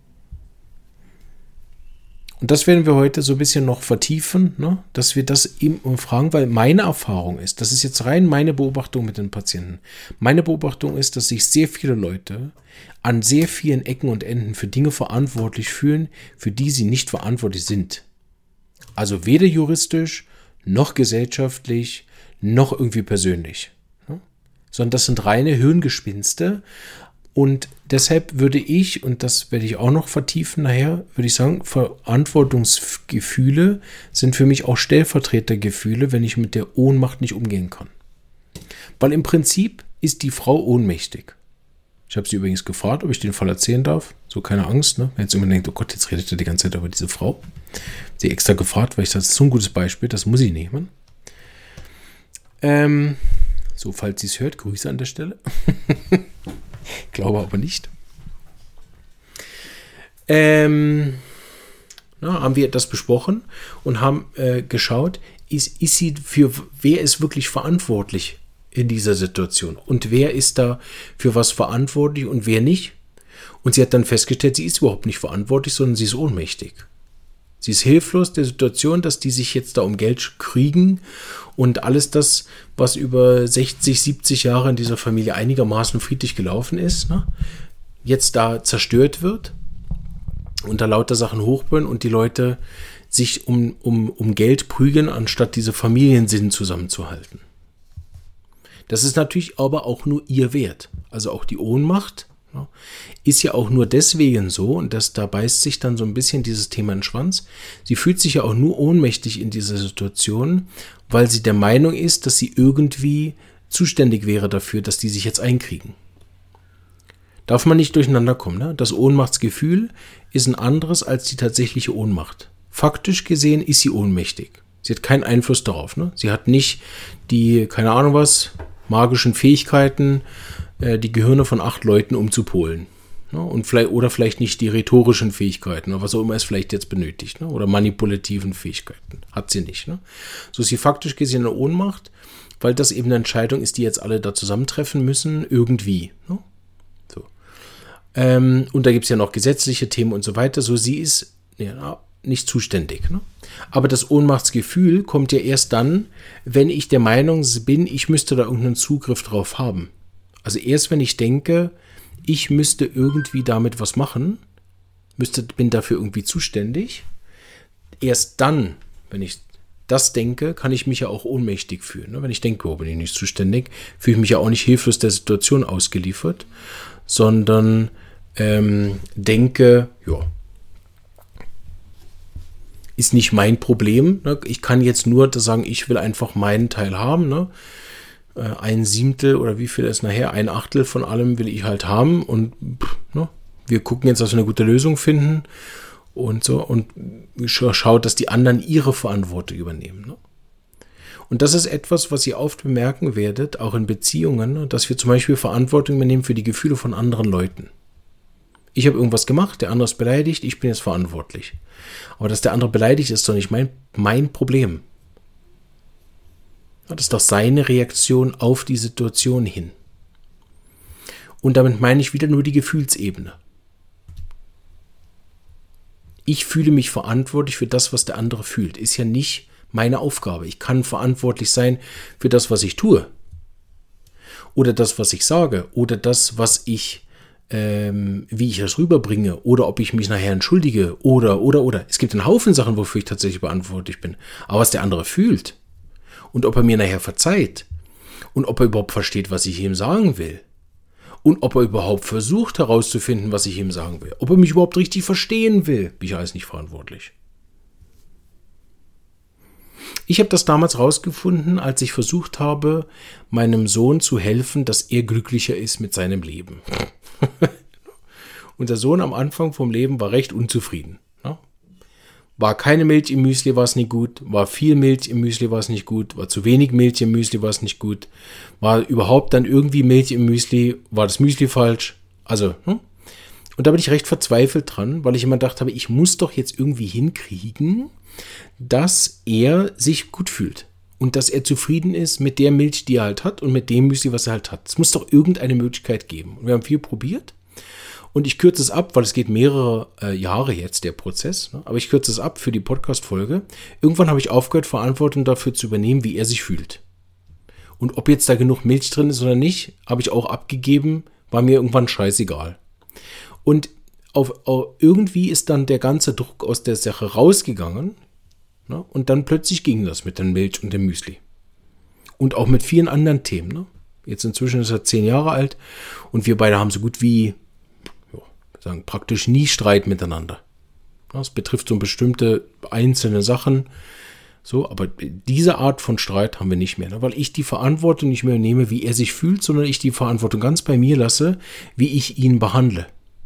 Und das werden wir heute so ein bisschen noch vertiefen, ne? Dass wir das eben fragen, weil meine Erfahrung ist, das ist jetzt rein meine Beobachtung mit den Patienten. Meine Beobachtung ist, dass sich sehr viele Leute an sehr vielen Ecken und Enden für Dinge verantwortlich fühlen, für die sie nicht verantwortlich sind. Also weder juristisch, noch gesellschaftlich, noch irgendwie persönlich. Ne? Sondern das sind reine Hirngespinste. Und deshalb würde ich, und das werde ich auch noch vertiefen nachher, würde ich sagen, Verantwortungsgefühle sind für mich auch Stellvertretergefühle, wenn ich mit der Ohnmacht nicht umgehen kann. Weil im Prinzip ist die Frau ohnmächtig. Ich habe sie übrigens gefragt, ob ich den Fall erzählen darf. So, keine Angst, ne? Wenn jetzt jemand denkt, oh Gott, jetzt redet er die ganze Zeit über diese Frau. Sie extra gefragt, weil ich das ist so ein gutes Beispiel, das muss ich nehmen. So, falls sie es hört, Grüße an der Stelle. Glaube aber nicht. Haben wir das besprochen und haben geschaut, wer ist wirklich verantwortlich in dieser Situation und wer ist da für was verantwortlich und wer nicht. Und sie hat dann festgestellt, sie ist überhaupt nicht verantwortlich, sondern sie ist ohnmächtig. Sie ist hilflos der Situation, dass die sich jetzt da um Geld kriegen und alles das, was über 60, 70 Jahre in dieser Familie einigermaßen friedlich gelaufen ist, ne, jetzt da zerstört wird und da lauter Sachen hochbrennen und die Leute sich um Geld prügeln, anstatt diese Familiensinn zusammenzuhalten. Das ist natürlich aber auch nur ihr Wert. Also auch die Ohnmacht ist ja auch nur deswegen so, und da beißt sich dann so ein bisschen dieses Thema in den Schwanz. Sie fühlt sich ja auch nur ohnmächtig in dieser Situation, weil sie der Meinung ist, dass sie irgendwie zuständig wäre dafür, dass die sich jetzt einkriegen. Darf man nicht durcheinander kommen. Ne? Das Ohnmachtsgefühl ist ein anderes als die tatsächliche Ohnmacht. Faktisch gesehen ist sie ohnmächtig. Sie hat keinen Einfluss darauf. Ne? Sie hat nicht die, keine Ahnung was, magischen Fähigkeiten, die Gehirne von 8 Leuten umzupolen. Ne? Und vielleicht nicht die rhetorischen Fähigkeiten, was auch immer es vielleicht jetzt benötigt. Ne? Oder manipulativen Fähigkeiten. Hat sie nicht. Ne? So ist sie faktisch gesehen eine Ohnmacht, weil das eben eine Entscheidung ist, die jetzt alle da zusammentreffen müssen, irgendwie. Ne? So. Und da gibt es ja noch gesetzliche Themen und so weiter. So, sie ist nicht zuständig. Ne? Aber das Ohnmachtsgefühl kommt ja erst dann, wenn ich der Meinung bin, ich müsste da irgendeinen Zugriff drauf haben. Also erst wenn ich denke, ich müsste irgendwie damit was machen, bin dafür irgendwie zuständig, erst dann, wenn ich das denke, kann ich mich ja auch ohnmächtig fühlen. Ne? Wenn ich denke, bin ich nicht zuständig, fühle ich mich ja auch nicht hilflos der Situation ausgeliefert, sondern denke, ja, ist nicht mein Problem. Ne? Ich kann jetzt nur sagen, ich will einfach meinen Teil haben. Ne? 1/7 oder wie viel ist nachher? 1/8 von allem will ich halt haben. Und ne? Wir gucken jetzt, dass wir eine gute Lösung finden und so. Und schaut, dass die anderen ihre Verantwortung übernehmen. Ne? Und das ist etwas, was ihr oft bemerken werdet, auch in Beziehungen, ne? Dass wir zum Beispiel Verantwortung übernehmen für die Gefühle von anderen Leuten. Ich habe irgendwas gemacht, der andere ist beleidigt, ich bin jetzt verantwortlich. Aber dass der andere beleidigt ist, doch nicht mein Problem. Das ist doch seine Reaktion auf die Situation hin. Und damit meine ich wieder nur die Gefühlsebene. Ich fühle mich verantwortlich für das, was der andere fühlt. Ist ja nicht meine Aufgabe. Ich kann verantwortlich sein für das, was ich tue. Oder das, was ich sage. Oder das, was ich wie ich das rüberbringe oder ob ich mich nachher entschuldige oder. Es gibt einen Haufen Sachen, wofür ich tatsächlich verantwortlich bin. Aber was der andere fühlt und ob er mir nachher verzeiht und ob er überhaupt versteht, was ich ihm sagen will und ob er überhaupt versucht herauszufinden, was ich ihm sagen will, ob er mich überhaupt richtig verstehen will, bin ich alles nicht verantwortlich. Ich habe das damals rausgefunden, als ich versucht habe, meinem Sohn zu helfen, dass er glücklicher ist mit seinem Leben. Und der Sohn am Anfang vom Leben war recht unzufrieden. Ne? War keine Milch im Müsli, war es nicht gut. War viel Milch im Müsli, war es nicht gut. War zu wenig Milch im Müsli, war es nicht gut. War überhaupt dann irgendwie Milch im Müsli, war das Müsli falsch. Also, Und da bin ich recht verzweifelt dran, weil ich immer gedacht habe, ich muss doch jetzt irgendwie hinkriegen, dass er sich gut fühlt. Und dass er zufrieden ist mit der Milch, die er halt hat und mit dem Müsli, was er halt hat. Es muss doch irgendeine Möglichkeit geben. Und wir haben viel probiert. Und ich kürze es ab, weil es geht mehrere Jahre jetzt, der Prozess. Ne? Aber ich kürze es ab für die Podcast-Folge. Irgendwann habe ich aufgehört, Verantwortung dafür zu übernehmen, wie er sich fühlt. Und ob jetzt da genug Milch drin ist oder nicht, habe ich auch abgegeben, war mir irgendwann scheißegal. Und irgendwie ist dann der ganze Druck aus der Sache rausgegangen. Ne? Und dann plötzlich ging das mit der Milch und dem Müsli. Und auch mit vielen anderen Themen. Ne? Jetzt inzwischen ist er 10 Jahre alt und wir beide haben so gut wie praktisch nie Streit miteinander. Das betrifft so bestimmte einzelne Sachen. So, aber diese Art von Streit haben wir nicht mehr. Ne? Weil ich die Verantwortung nicht mehr nehme, wie er sich fühlt, sondern ich die Verantwortung ganz bei mir lasse, wie ich ihn behandle.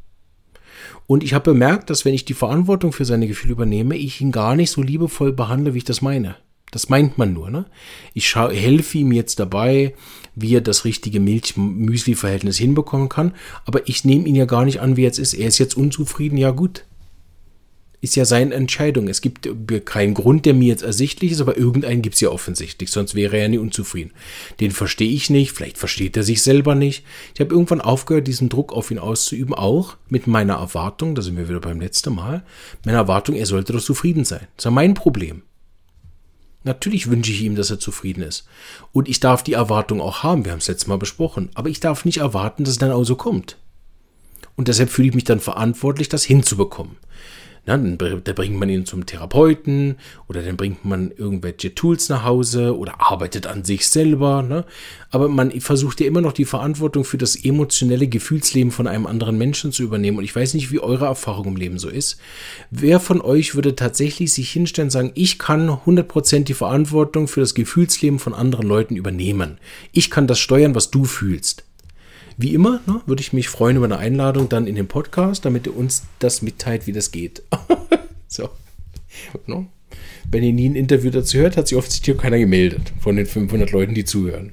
Und ich habe bemerkt, dass wenn ich die Verantwortung für seine Gefühle übernehme, ich ihn gar nicht so liebevoll behandle, wie ich das meine. Das meint man nur. Ne? Ich helfe ihm jetzt dabei, wie er das richtige Milch-Müsli-Verhältnis hinbekommen kann. Aber ich nehme ihn ja gar nicht an, wie er jetzt ist. Er ist jetzt unzufrieden, ja gut. Ist ja seine Entscheidung. Es gibt keinen Grund, der mir jetzt ersichtlich ist, aber irgendeinen gibt es ja offensichtlich. Sonst wäre er ja nie unzufrieden. Den verstehe ich nicht. Vielleicht versteht er sich selber nicht. Ich habe irgendwann aufgehört, diesen Druck auf ihn auszuüben. Auch mit meiner Erwartung, da sind wir wieder beim letzten Mal, meiner Erwartung, er sollte doch zufrieden sein. Das ist ja mein Problem. Natürlich wünsche ich ihm, dass er zufrieden ist. Und ich darf die Erwartung auch haben. Wir haben es letztes Mal besprochen. Aber ich darf nicht erwarten, dass es dann auch so kommt. Und deshalb fühle ich mich dann verantwortlich, das hinzubekommen. Na, da bringt man ihn zum Therapeuten oder dann bringt man irgendwelche Tools nach Hause oder arbeitet an sich selber. Ne? Aber man versucht ja immer noch die Verantwortung für das emotionelle Gefühlsleben von einem anderen Menschen zu übernehmen. Und ich weiß nicht, wie eure Erfahrung im Leben so ist. Wer von euch würde tatsächlich sich hinstellen und sagen, ich kann 100% die Verantwortung für das Gefühlsleben von anderen Leuten übernehmen. Ich kann das steuern, was du fühlst. Wie immer, ne, würde ich mich freuen über eine Einladung dann in den Podcast, damit ihr uns das mitteilt, wie das geht. So. Ne? Wenn ihr nie ein Interview dazu hört, hat sich offensichtlich keiner gemeldet von den 500 Leuten, die zuhören.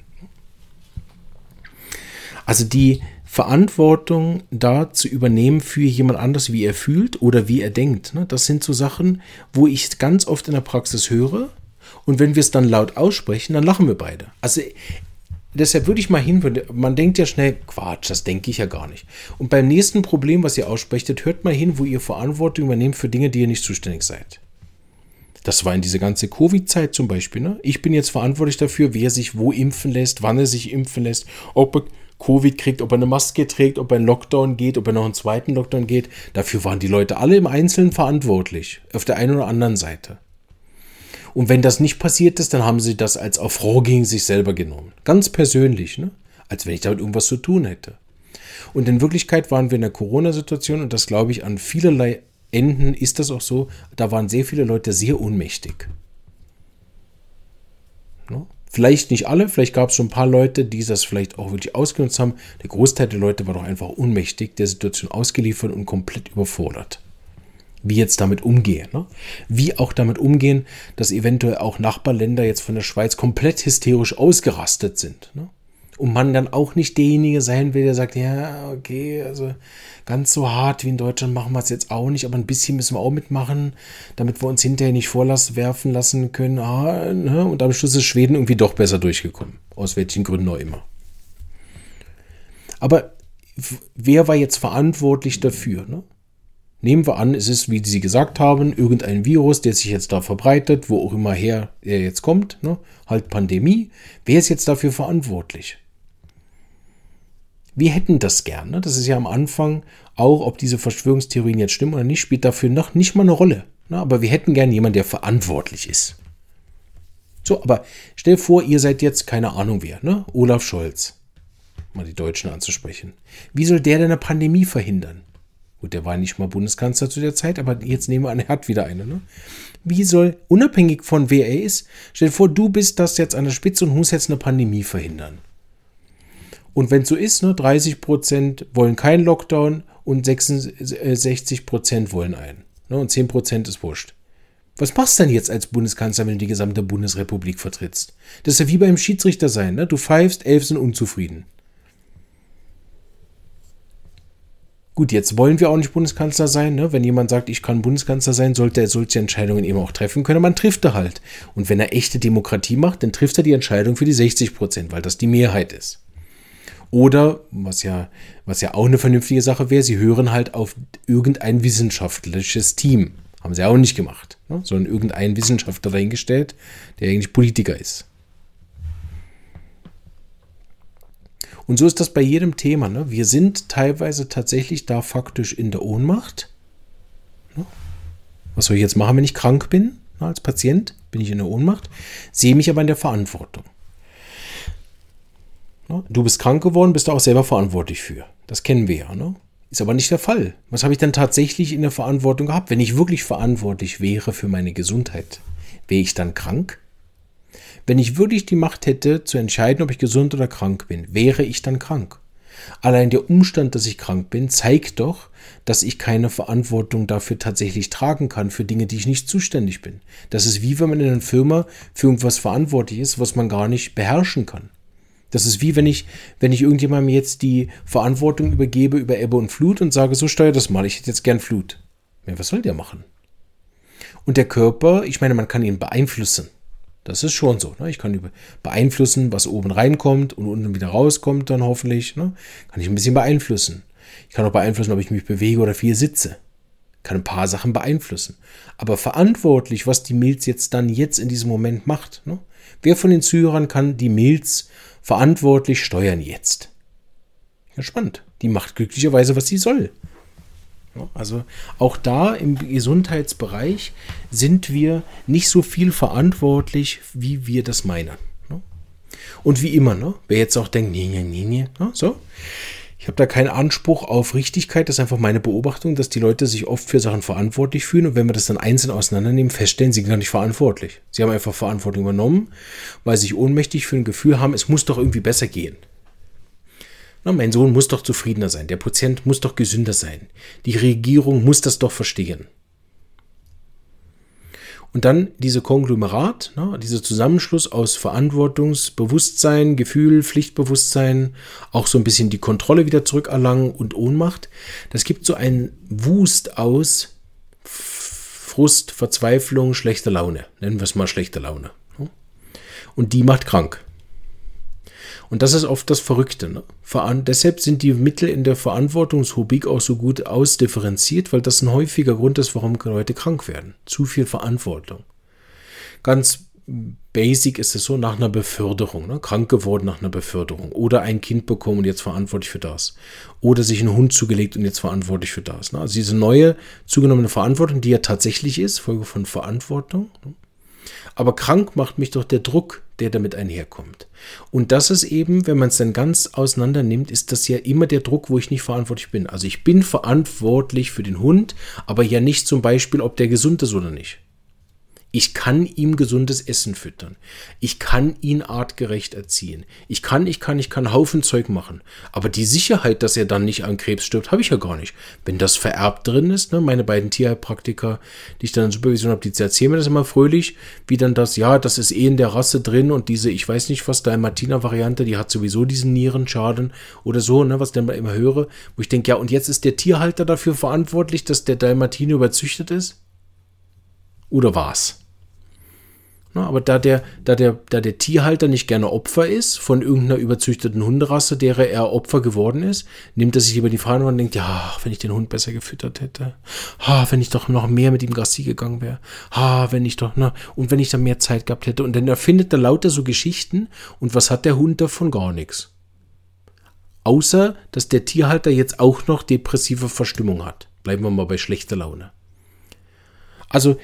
Also die Verantwortung da zu übernehmen für jemand anderes, wie er fühlt oder wie er denkt, ne, das sind so Sachen, wo ich ganz oft in der Praxis höre und wenn wir es dann laut aussprechen, dann lachen wir beide. Also deshalb würde ich mal hin, man denkt ja schnell, Quatsch, das denke ich ja gar nicht. Und beim nächsten Problem, was ihr aussprechtet, hört mal hin, wo ihr Verantwortung übernehmt für Dinge, die ihr nicht zuständig seid. Das war in diese ganze Covid-Zeit zum Beispiel. Ne? Ich bin jetzt verantwortlich dafür, wer sich wo impfen lässt, wann er sich impfen lässt, ob er Covid kriegt, ob er eine Maske trägt, ob er einen Lockdown geht, ob er noch einen zweiten Lockdown geht. Dafür waren die Leute alle im Einzelnen verantwortlich, auf der einen oder anderen Seite. Und wenn das nicht passiert ist, dann haben sie das als Affront gegen sich selber genommen. Ganz persönlich, ne? Als wenn ich damit irgendwas zu tun hätte. Und in Wirklichkeit waren wir in der Corona-Situation und das glaube ich an vielerlei Enden ist das auch so, da waren sehr viele Leute sehr ohnmächtig. Ne? Vielleicht nicht alle, vielleicht gab es schon ein paar Leute, die das vielleicht auch wirklich ausgenutzt haben. Der Großteil der Leute war doch einfach ohnmächtig, der Situation ausgeliefert und komplett überfordert. Wie jetzt damit umgehen. Ne? Wie auch damit umgehen, dass eventuell auch Nachbarländer jetzt von der Schweiz komplett hysterisch ausgerastet sind. Ne? Und man dann auch nicht derjenige sein will, der sagt, ja, okay, also ganz so hart wie in Deutschland machen wir es jetzt auch nicht, aber ein bisschen müssen wir auch mitmachen, damit wir uns hinterher nicht werfen lassen können. Ne? Und am Schluss ist Schweden irgendwie doch besser durchgekommen. Aus welchen Gründen auch immer. Aber wer war jetzt verantwortlich dafür, ne? Nehmen wir an, es ist, wie Sie gesagt haben, irgendein Virus, der sich jetzt da verbreitet, wo auch immer her er jetzt kommt, ne? Halt Pandemie. Wer ist jetzt dafür verantwortlich? Wir hätten das gern. Ne? Das ist ja am Anfang auch, ob diese Verschwörungstheorien jetzt stimmen oder nicht, spielt dafür noch nicht mal eine Rolle. Ne? Aber wir hätten gern jemanden, der verantwortlich ist. So, aber stell vor, ihr seid jetzt, keine Ahnung wer, ne? Olaf Scholz, mal die Deutschen anzusprechen. Wie soll der denn eine Pandemie verhindern? Gut, der war nicht mal Bundeskanzler zu der Zeit, aber jetzt nehmen wir an, er hat wieder eine. Ne? Wie soll, unabhängig von wer er ist, stell dir vor, du bist das jetzt an der Spitze und musst jetzt eine Pandemie verhindern. Und wenn es so ist, ne, 30% wollen keinen Lockdown und 66% wollen einen. Ne, und 10% ist wurscht. Was machst du denn jetzt als Bundeskanzler, wenn du die gesamte Bundesrepublik vertrittst? Das ist ja wie beim Schiedsrichter sein. Ne? Du pfeifst, 11 sind unzufrieden. Gut, jetzt wollen wir auch nicht Bundeskanzler sein. Ne? Wenn jemand sagt, ich kann Bundeskanzler sein, sollte er solche Entscheidungen eben auch treffen können. Man trifft er halt. Und wenn er echte Demokratie macht, dann trifft er die Entscheidung für die 60%, weil das die Mehrheit ist. Oder, was ja auch eine vernünftige Sache wäre, sie hören halt auf irgendein wissenschaftliches Team. Haben sie auch nicht gemacht. Ne? Sondern irgendeinen Wissenschaftler dahingestellt, der eigentlich Politiker ist. Und so ist das bei jedem Thema. Ne? Wir sind teilweise tatsächlich da faktisch in der Ohnmacht. Ne? Was soll ich jetzt machen, wenn ich krank bin? Ne? Als Patient bin ich in der Ohnmacht. Sehe mich aber in der Verantwortung. Ne? Du bist krank geworden, bist du auch selber verantwortlich für. Das kennen wir ja. Ne? Ist aber nicht der Fall. Was habe ich dann tatsächlich in der Verantwortung gehabt? Wenn ich wirklich verantwortlich wäre für meine Gesundheit, wäre ich dann krank? Wenn ich wirklich die Macht hätte, zu entscheiden, ob ich gesund oder krank bin, wäre ich dann krank. Allein der Umstand, dass ich krank bin, zeigt doch, dass ich keine Verantwortung dafür tatsächlich tragen kann, für Dinge, die ich nicht zuständig bin. Das ist wie, wenn man in einer Firma für irgendwas verantwortlich ist, was man gar nicht beherrschen kann. Das ist wie, wenn ich irgendjemandem jetzt die Verantwortung übergebe über Ebbe und Flut und sage, so steuer das mal, ich hätte jetzt gern Flut. Ja, was soll der machen? Und der Körper, ich meine, man kann ihn beeinflussen. Das ist schon so. Ne? Ich kann beeinflussen, was oben reinkommt und unten wieder rauskommt dann hoffentlich. Ne? Kann ich ein bisschen beeinflussen. Ich kann auch beeinflussen, ob ich mich bewege oder viel sitze. Kann ein paar Sachen beeinflussen. Aber verantwortlich, was die Milz jetzt in diesem Moment macht. Ne? Wer von den Zuhörern kann die Milz verantwortlich steuern jetzt? Ja, spannend. Die macht glücklicherweise, was sie soll. Ja, also auch da im Gesundheitsbereich sind wir nicht so viel verantwortlich, wie wir das meinen. Ne? Und wie immer, ne? Wer jetzt auch denkt, nee, so. Ich habe da keinen Anspruch auf Richtigkeit, das ist einfach meine Beobachtung, dass die Leute sich oft für Sachen verantwortlich fühlen und wenn wir das dann einzeln auseinandernehmen, feststellen, sie sind gar nicht verantwortlich. Sie haben einfach Verantwortung übernommen, weil sie sich ohnmächtig für ein Gefühl haben, es muss doch irgendwie besser gehen. Na, mein Sohn muss doch zufriedener sein, der Patient muss doch gesünder sein, die Regierung muss das doch verstehen. Und dann diese Konglomerat, dieser Zusammenschluss aus Verantwortungsbewusstsein, Gefühl, Pflichtbewusstsein, auch so ein bisschen die Kontrolle wieder zurückerlangen und Ohnmacht, das gibt so einen Wust aus Frust, Verzweiflung, schlechter Laune. Nennen wir es mal schlechte Laune. Und die macht krank. Und das ist oft das Verrückte. Ne? Deshalb sind die Mittel in der Verantwortungsrubrik auch so gut ausdifferenziert, weil das ein häufiger Grund ist, warum Leute krank werden. Zu viel Verantwortung. Ganz basic ist es so, nach einer Beförderung. Ne? Krank geworden nach einer Beförderung. Oder ein Kind bekommen und jetzt verantwortlich für das. Oder sich einen Hund zugelegt und jetzt verantwortlich für das. Ne? Also diese neue zugenommene Verantwortung, die ja tatsächlich ist, Folge von Verantwortung. Ne? Aber krank macht mich doch der Druck, der damit einherkommt. Und das ist eben, wenn man es dann ganz auseinander nimmt, ist das ja immer der Druck, wo ich nicht verantwortlich bin. Also ich bin verantwortlich für den Hund, aber ja nicht zum Beispiel, ob der gesund ist oder nicht. Ich kann ihm gesundes Essen füttern. Ich kann ihn artgerecht erziehen. Ich kann Haufen Zeug machen. Aber die Sicherheit, dass er dann nicht an Krebs stirbt, habe ich ja gar nicht. Wenn das vererbt drin ist, ne, meine beiden Tierheilpraktiker, die ich dann in Supervision habe, die erzählen mir das immer fröhlich, wie dann das ist in der Rasse drin und diese, ich weiß nicht was, Dalmatiner-Variante, die hat sowieso diesen Nierenschaden oder so, ne, was ich dann immer höre, wo ich denke, ja, und jetzt ist der Tierhalter dafür verantwortlich, dass der Dalmatiner überzüchtet ist? Oder war's? Na, aber da der Tierhalter nicht gerne Opfer ist von irgendeiner überzüchteten Hunderasse, derer er Opfer geworden ist, nimmt er sich über die Fahne und denkt, ja, wenn ich den Hund besser gefüttert hätte, wenn ich doch noch mehr mit ihm Gassi gegangen wäre, und wenn ich dann mehr Zeit gehabt hätte. Und dann erfindet er lauter so Geschichten und was hat der Hund davon? Gar nichts. Außer, dass der Tierhalter jetzt auch noch depressive Verstimmung hat. Bleiben wir mal bei schlechter Laune. Also,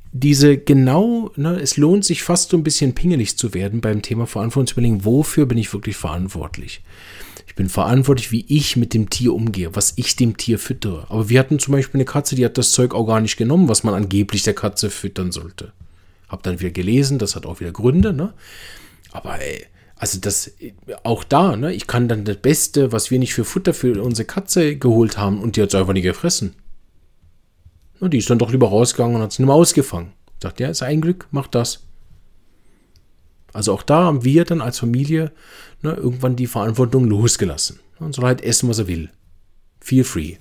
es lohnt sich fast so ein bisschen pingelig zu werden beim Thema Verantwortung, zu überlegen, wofür bin ich wirklich verantwortlich? Ich bin verantwortlich, wie ich mit dem Tier umgehe, was ich dem Tier füttere. Aber wir hatten zum Beispiel eine Katze, die hat das Zeug auch gar nicht genommen, was man angeblich der Katze füttern sollte. Hab dann wieder gelesen, das hat auch wieder Gründe, ne? Aber also das, auch da, ne? Ich kann dann das Beste, was wir nicht für Futter für unsere Katze geholt haben und die hat es einfach nicht gefressen. Die ist dann doch lieber rausgegangen und hat es nicht mehr ausgefangen. Sagt, ja, ist ein Glück, mach das. Also auch da haben wir dann als Familie irgendwann die Verantwortung losgelassen. Und soll halt essen, was er will. Feel free.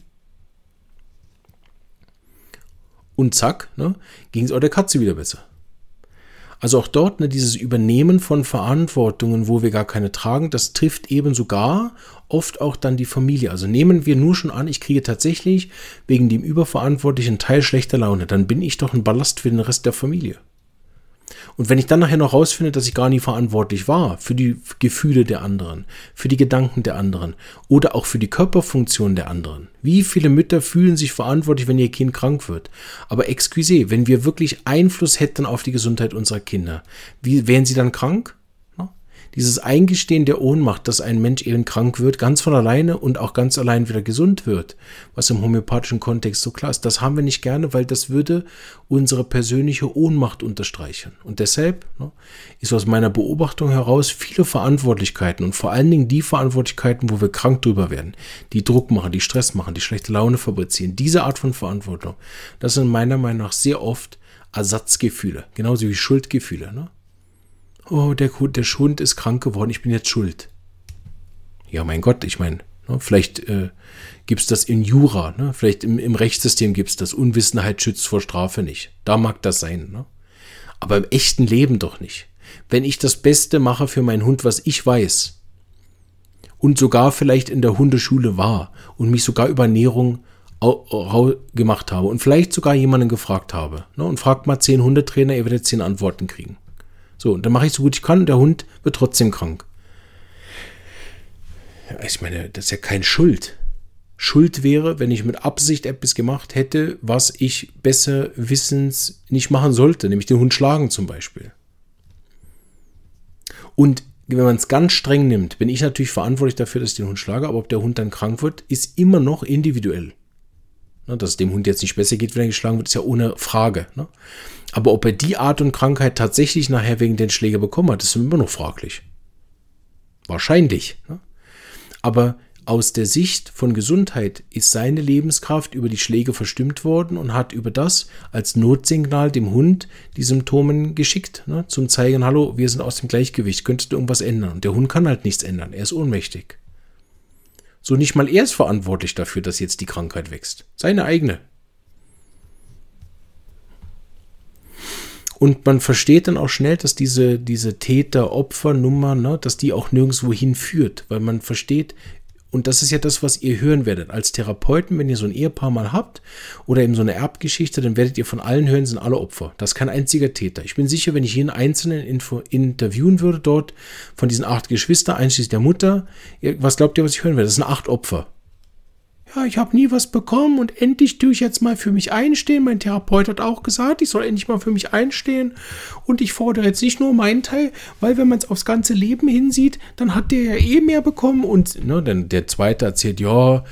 Und zack, ging es auch der Katze wieder besser. Also auch dort, dieses Übernehmen von Verantwortungen, wo wir gar keine tragen, das trifft eben sogar oft auch dann die Familie. Also nehmen wir nur schon an, ich kriege tatsächlich wegen dem überverantwortlichen Teil schlechter Laune, dann bin ich doch ein Ballast für den Rest der Familie. Und wenn ich dann nachher noch rausfinde, dass ich gar nie verantwortlich war für die Gefühle der anderen, für die Gedanken der anderen oder auch für die Körperfunktion der anderen. Wie viele Mütter fühlen sich verantwortlich, wenn ihr Kind krank wird? Aber excusez, wenn wir wirklich Einfluss hätten auf die Gesundheit unserer Kinder, wären sie dann krank? Dieses Eingestehen der Ohnmacht, dass ein Mensch eben krank wird, ganz von alleine und auch ganz allein wieder gesund wird, was im homöopathischen Kontext so klar ist, das haben wir nicht gerne, weil das würde unsere persönliche Ohnmacht unterstreichen. Und deshalb ist aus meiner Beobachtung heraus viele Verantwortlichkeiten und vor allen Dingen die Verantwortlichkeiten, wo wir krank drüber werden, die Druck machen, die Stress machen, die schlechte Laune fabrizieren, diese Art von Verantwortung, das sind meiner Meinung nach sehr oft Ersatzgefühle, genauso wie Schuldgefühle, Oh, der Hund ist krank geworden, ich bin jetzt schuld. Ja, mein Gott, ich meine, vielleicht gibt es das in Jura, vielleicht im Rechtssystem gibt es das. Unwissenheit schützt vor Strafe nicht. Da mag das sein. Aber im echten Leben doch nicht. Wenn ich das Beste mache für meinen Hund, was ich weiß, und sogar vielleicht in der Hundeschule war und mich sogar über Ernährung gemacht habe und vielleicht sogar jemanden gefragt habe, und fragt mal 10 Hundetrainer, ihr werdet 10 Antworten kriegen. So, und dann mache ich so gut ich kann und der Hund wird trotzdem krank. ich meine, das ist ja kein Schuld. Schuld wäre, wenn ich mit Absicht etwas gemacht hätte, was ich besser wissens nicht machen sollte, nämlich den Hund schlagen zum Beispiel. Und wenn man es ganz streng nimmt, bin ich natürlich verantwortlich dafür, dass ich den Hund schlage, aber ob der Hund dann krank wird, ist immer noch individuell. Dass es dem Hund jetzt nicht besser geht, wenn er geschlagen wird, ist ja ohne Frage. Aber ob er die Art und Krankheit tatsächlich nachher wegen den Schläger bekommen hat, ist immer noch fraglich. Wahrscheinlich. Aber aus der Sicht von Gesundheit ist seine Lebenskraft über die Schläge verstimmt worden und hat über das als Notsignal dem Hund die Symptome geschickt, zum Zeigen, hallo, wir sind aus dem Gleichgewicht, könntest du irgendwas ändern? Und der Hund kann halt nichts ändern, er ist ohnmächtig. So nicht mal er ist verantwortlich dafür, dass jetzt die Krankheit wächst. Seine eigene. Und man versteht dann auch schnell, dass diese Täter-Opfer-Nummer, dass die auch nirgendwo hinführt, weil man versteht, und das ist ja das, was ihr hören werdet. Als Therapeuten, wenn ihr so ein Ehepaar mal habt oder eben so eine Erbgeschichte, dann werdet ihr von allen hören, sind alle Opfer. Das ist kein einziger Täter. Ich bin sicher, wenn ich jeden Einzelnen interviewen würde dort von diesen 8 Geschwistern, einschließlich der Mutter, was glaubt ihr, was ich hören werde? Das sind 8 Opfer. Ja, ich habe nie was bekommen und endlich tue ich jetzt mal für mich einstehen. Mein Therapeut hat auch gesagt, ich soll endlich mal für mich einstehen und ich fordere jetzt nicht nur meinen Teil, weil wenn man es aufs ganze Leben hinsieht, dann hat der ja eh mehr bekommen und dann der Zweite erzählt, ja,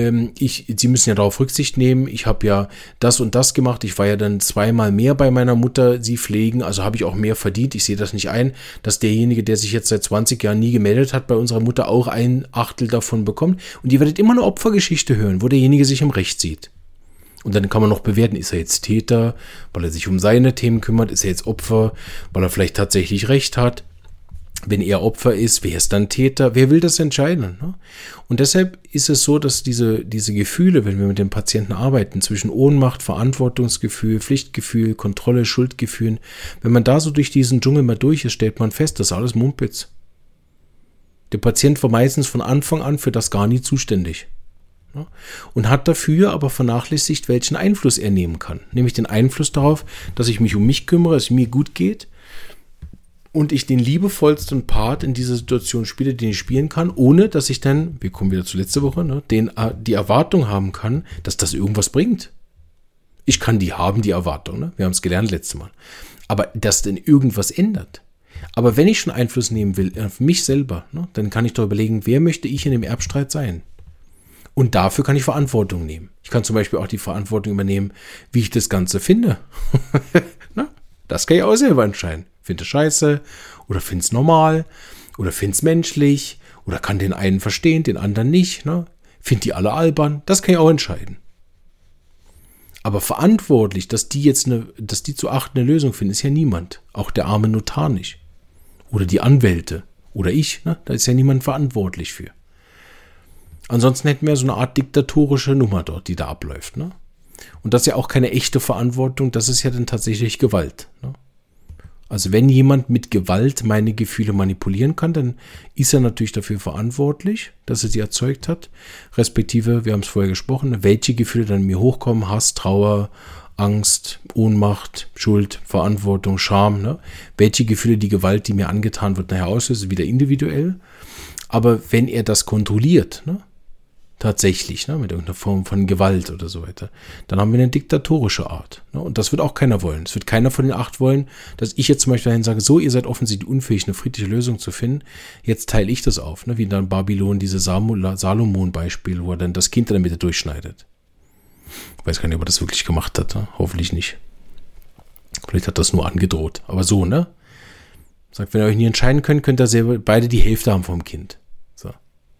Sie müssen ja darauf Rücksicht nehmen, ich habe ja das und das gemacht, ich war ja dann 2-mal mehr bei meiner Mutter, sie pflegen, also habe ich auch mehr verdient, ich sehe das nicht ein, dass derjenige, der sich jetzt seit 20 Jahren nie gemeldet hat, bei unserer Mutter auch 1/8 davon bekommt und ihr werdet immer eine Opfergeschichte hören, wo derjenige sich im Recht sieht. Und dann kann man noch bewerten, ist er jetzt Täter, weil er sich um seine Themen kümmert, ist er jetzt Opfer, weil er vielleicht tatsächlich Recht hat. Wenn er Opfer ist, wer ist dann Täter? Wer will das entscheiden? Und deshalb ist es so, dass diese Gefühle, wenn wir mit den Patienten arbeiten, zwischen Ohnmacht, Verantwortungsgefühl, Pflichtgefühl, Kontrolle, Schuldgefühlen, wenn man da so durch diesen Dschungel mal durch ist, stellt man fest, das ist alles Mumpitz. Der Patient war meistens von Anfang an für das gar nie zuständig. Und hat dafür aber vernachlässigt, welchen Einfluss er nehmen kann. Nämlich den Einfluss darauf, dass ich mich um mich kümmere, dass es mir gut geht, und ich den liebevollsten Part in dieser Situation spiele, den ich spielen kann, ohne dass ich dann, wir kommen wieder zu letzter Woche, die Erwartung haben kann, dass das irgendwas bringt. Ich kann die haben, die Erwartung, wir haben es gelernt letztes Mal. Aber dass denn irgendwas ändert. Aber wenn ich schon Einfluss nehmen will auf mich selber, dann kann ich doch überlegen, wer möchte ich in dem Erbstreit sein? Und dafür kann ich Verantwortung nehmen. Ich kann zum Beispiel auch die Verantwortung übernehmen, wie ich das Ganze finde. Das kann ich auch selber entscheiden. Finde es scheiße oder finde es normal oder finde es menschlich oder kann den einen verstehen, den anderen nicht. Finde die alle albern. Das kann ich auch entscheiden. Aber verantwortlich, dass die zu 8 eine Lösung finden, ist ja niemand. Auch der arme Notar nicht. Oder die Anwälte. Oder ich. Da ist ja niemand verantwortlich für. Ansonsten hätten wir so eine Art diktatorische Nummer dort, die da abläuft. Und das ist ja auch keine echte Verantwortung, das ist ja dann tatsächlich Gewalt. Also wenn jemand mit Gewalt meine Gefühle manipulieren kann, dann ist er natürlich dafür verantwortlich, dass er sie erzeugt hat. Respektive, wir haben es vorher gesprochen, welche Gefühle dann in mir hochkommen, Hass, Trauer, Angst, Ohnmacht, Schuld, Verantwortung, Scham. Welche Gefühle die Gewalt, die mir angetan wird, nachher auslöst, wieder individuell. Aber wenn er das kontrolliert, tatsächlich, mit irgendeiner Form von Gewalt oder so weiter, dann haben wir eine diktatorische Art. Und das wird auch keiner wollen. Es wird keiner von den 8 wollen, dass ich jetzt zum Beispiel dahin sage, so, ihr seid offensichtlich unfähig, eine friedliche Lösung zu finden. Jetzt teile ich das auf, wie dann Babylon, diese Salomon-Beispiel, wo er dann das Kind in der Mitte durchschneidet. Ich weiß gar nicht, ob er das wirklich gemacht hat. Hoffentlich nicht. Vielleicht hat das nur angedroht. Aber so, sagt, wenn ihr euch nie entscheiden könnt, könnt ihr selber beide die Hälfte haben vom Kind. So.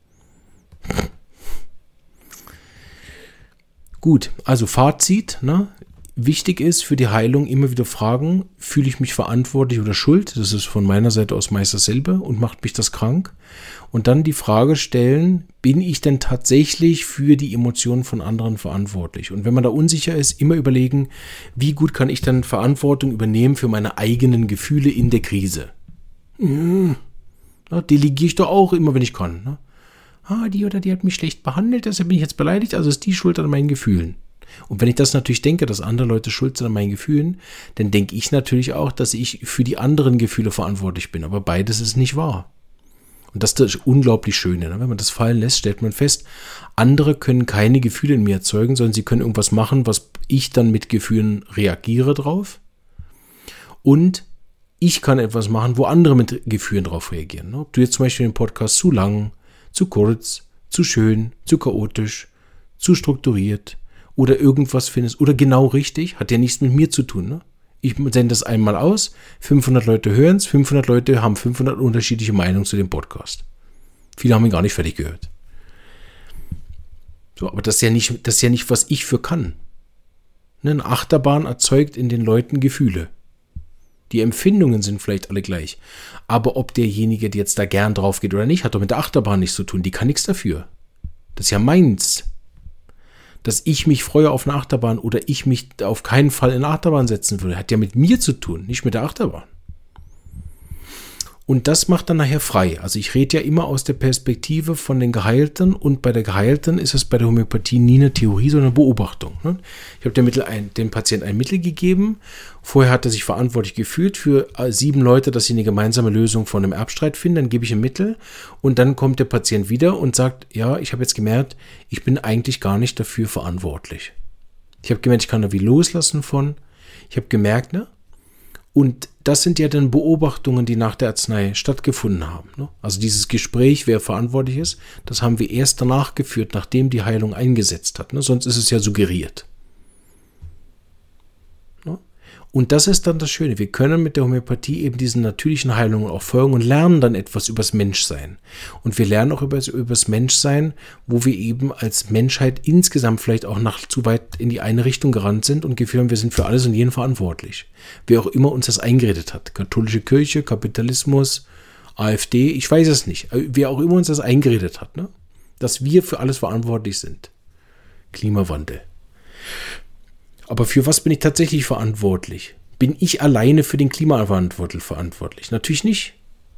Gut, also Fazit, wichtig ist für die Heilung immer wieder fragen, fühle ich mich verantwortlich oder schuld? Das ist von meiner Seite aus meist dasselbe und macht mich das krank. Und dann die Frage stellen, bin ich denn tatsächlich für die Emotionen von anderen verantwortlich? Und wenn man da unsicher ist, immer überlegen, wie gut kann ich dann Verantwortung übernehmen für meine eigenen Gefühle in der Krise? Delegiere ich doch auch immer, wenn ich kann. Die oder die hat mich schlecht behandelt, deshalb bin ich jetzt beleidigt, also ist die schuld an meinen Gefühlen. Und wenn ich das natürlich denke, dass andere Leute schuld sind an meinen Gefühlen, dann denke ich natürlich auch, dass ich für die anderen Gefühle verantwortlich bin. Aber beides ist nicht wahr. Und das ist das unglaublich Schöne. Ne? Wenn man das fallen lässt, stellt man fest, andere können keine Gefühle in mir erzeugen, sondern sie können irgendwas machen, was ich dann mit Gefühlen reagiere drauf. Und ich kann etwas machen, wo andere mit Gefühlen drauf reagieren. Ne? Ob du jetzt zum Beispiel den Podcast zu lang, zu kurz, zu schön, zu chaotisch, zu strukturiert oder irgendwas findest oder genau richtig, hat ja nichts mit mir zu tun. Ne? Ich sende das einmal aus, 500 Leute hören es, 500 Leute haben 500 unterschiedliche Meinungen zu dem Podcast. Viele haben ihn gar nicht fertig gehört. So, aber das ist ja nicht, was ich für kann. Eine Achterbahn erzeugt in den Leuten Gefühle. Die Empfindungen sind vielleicht alle gleich. Aber ob derjenige jetzt da gern drauf geht oder nicht, hat doch mit der Achterbahn nichts zu tun. Die kann nichts dafür. Das ist ja meins. Dass ich mich freue auf eine Achterbahn oder ich mich auf keinen Fall in eine Achterbahn setzen würde, hat ja mit mir zu tun, nicht mit der Achterbahn. Und das macht dann nachher frei. Also ich rede ja immer aus der Perspektive von den Geheilten und bei der Geheilten ist es bei der Homöopathie nie eine Theorie, sondern eine Beobachtung. Ich habe dem Patienten ein Mittel gegeben. Vorher hat er sich verantwortlich gefühlt für 7 Leute, dass sie eine gemeinsame Lösung von einem Erbstreit finden. Dann gebe ich ein Mittel und dann kommt der Patient wieder und sagt, ja, ich habe jetzt gemerkt, ich bin eigentlich gar nicht dafür verantwortlich. Ich habe gemerkt, ich kann da wie loslassen von. Ich habe gemerkt, ne? Und das sind ja dann Beobachtungen, die nach der Arznei stattgefunden haben. Ne? Also dieses Gespräch, wer verantwortlich ist, das haben wir erst danach geführt, nachdem die Heilung eingesetzt hat. Ne? Sonst ist es ja suggeriert. Ne? Und das ist dann das Schöne. Wir können mit der Homöopathie eben diesen natürlichen Heilungen auch folgen und lernen dann etwas übers Menschsein. Und wir lernen auch übers Menschsein, wo wir eben als Menschheit insgesamt vielleicht auch zu weit in die eine Richtung gerannt sind und gefühlt haben, wir sind für alles und jeden verantwortlich. Wer auch immer uns das eingeredet hat. Katholische Kirche, Kapitalismus, AfD, ich weiß es nicht. Wer auch immer uns das eingeredet hat, ne? Dass wir für alles verantwortlich sind. Klimawandel. Aber für was bin ich tatsächlich verantwortlich? Bin ich alleine für den Klimawandel verantwortlich? Natürlich nicht.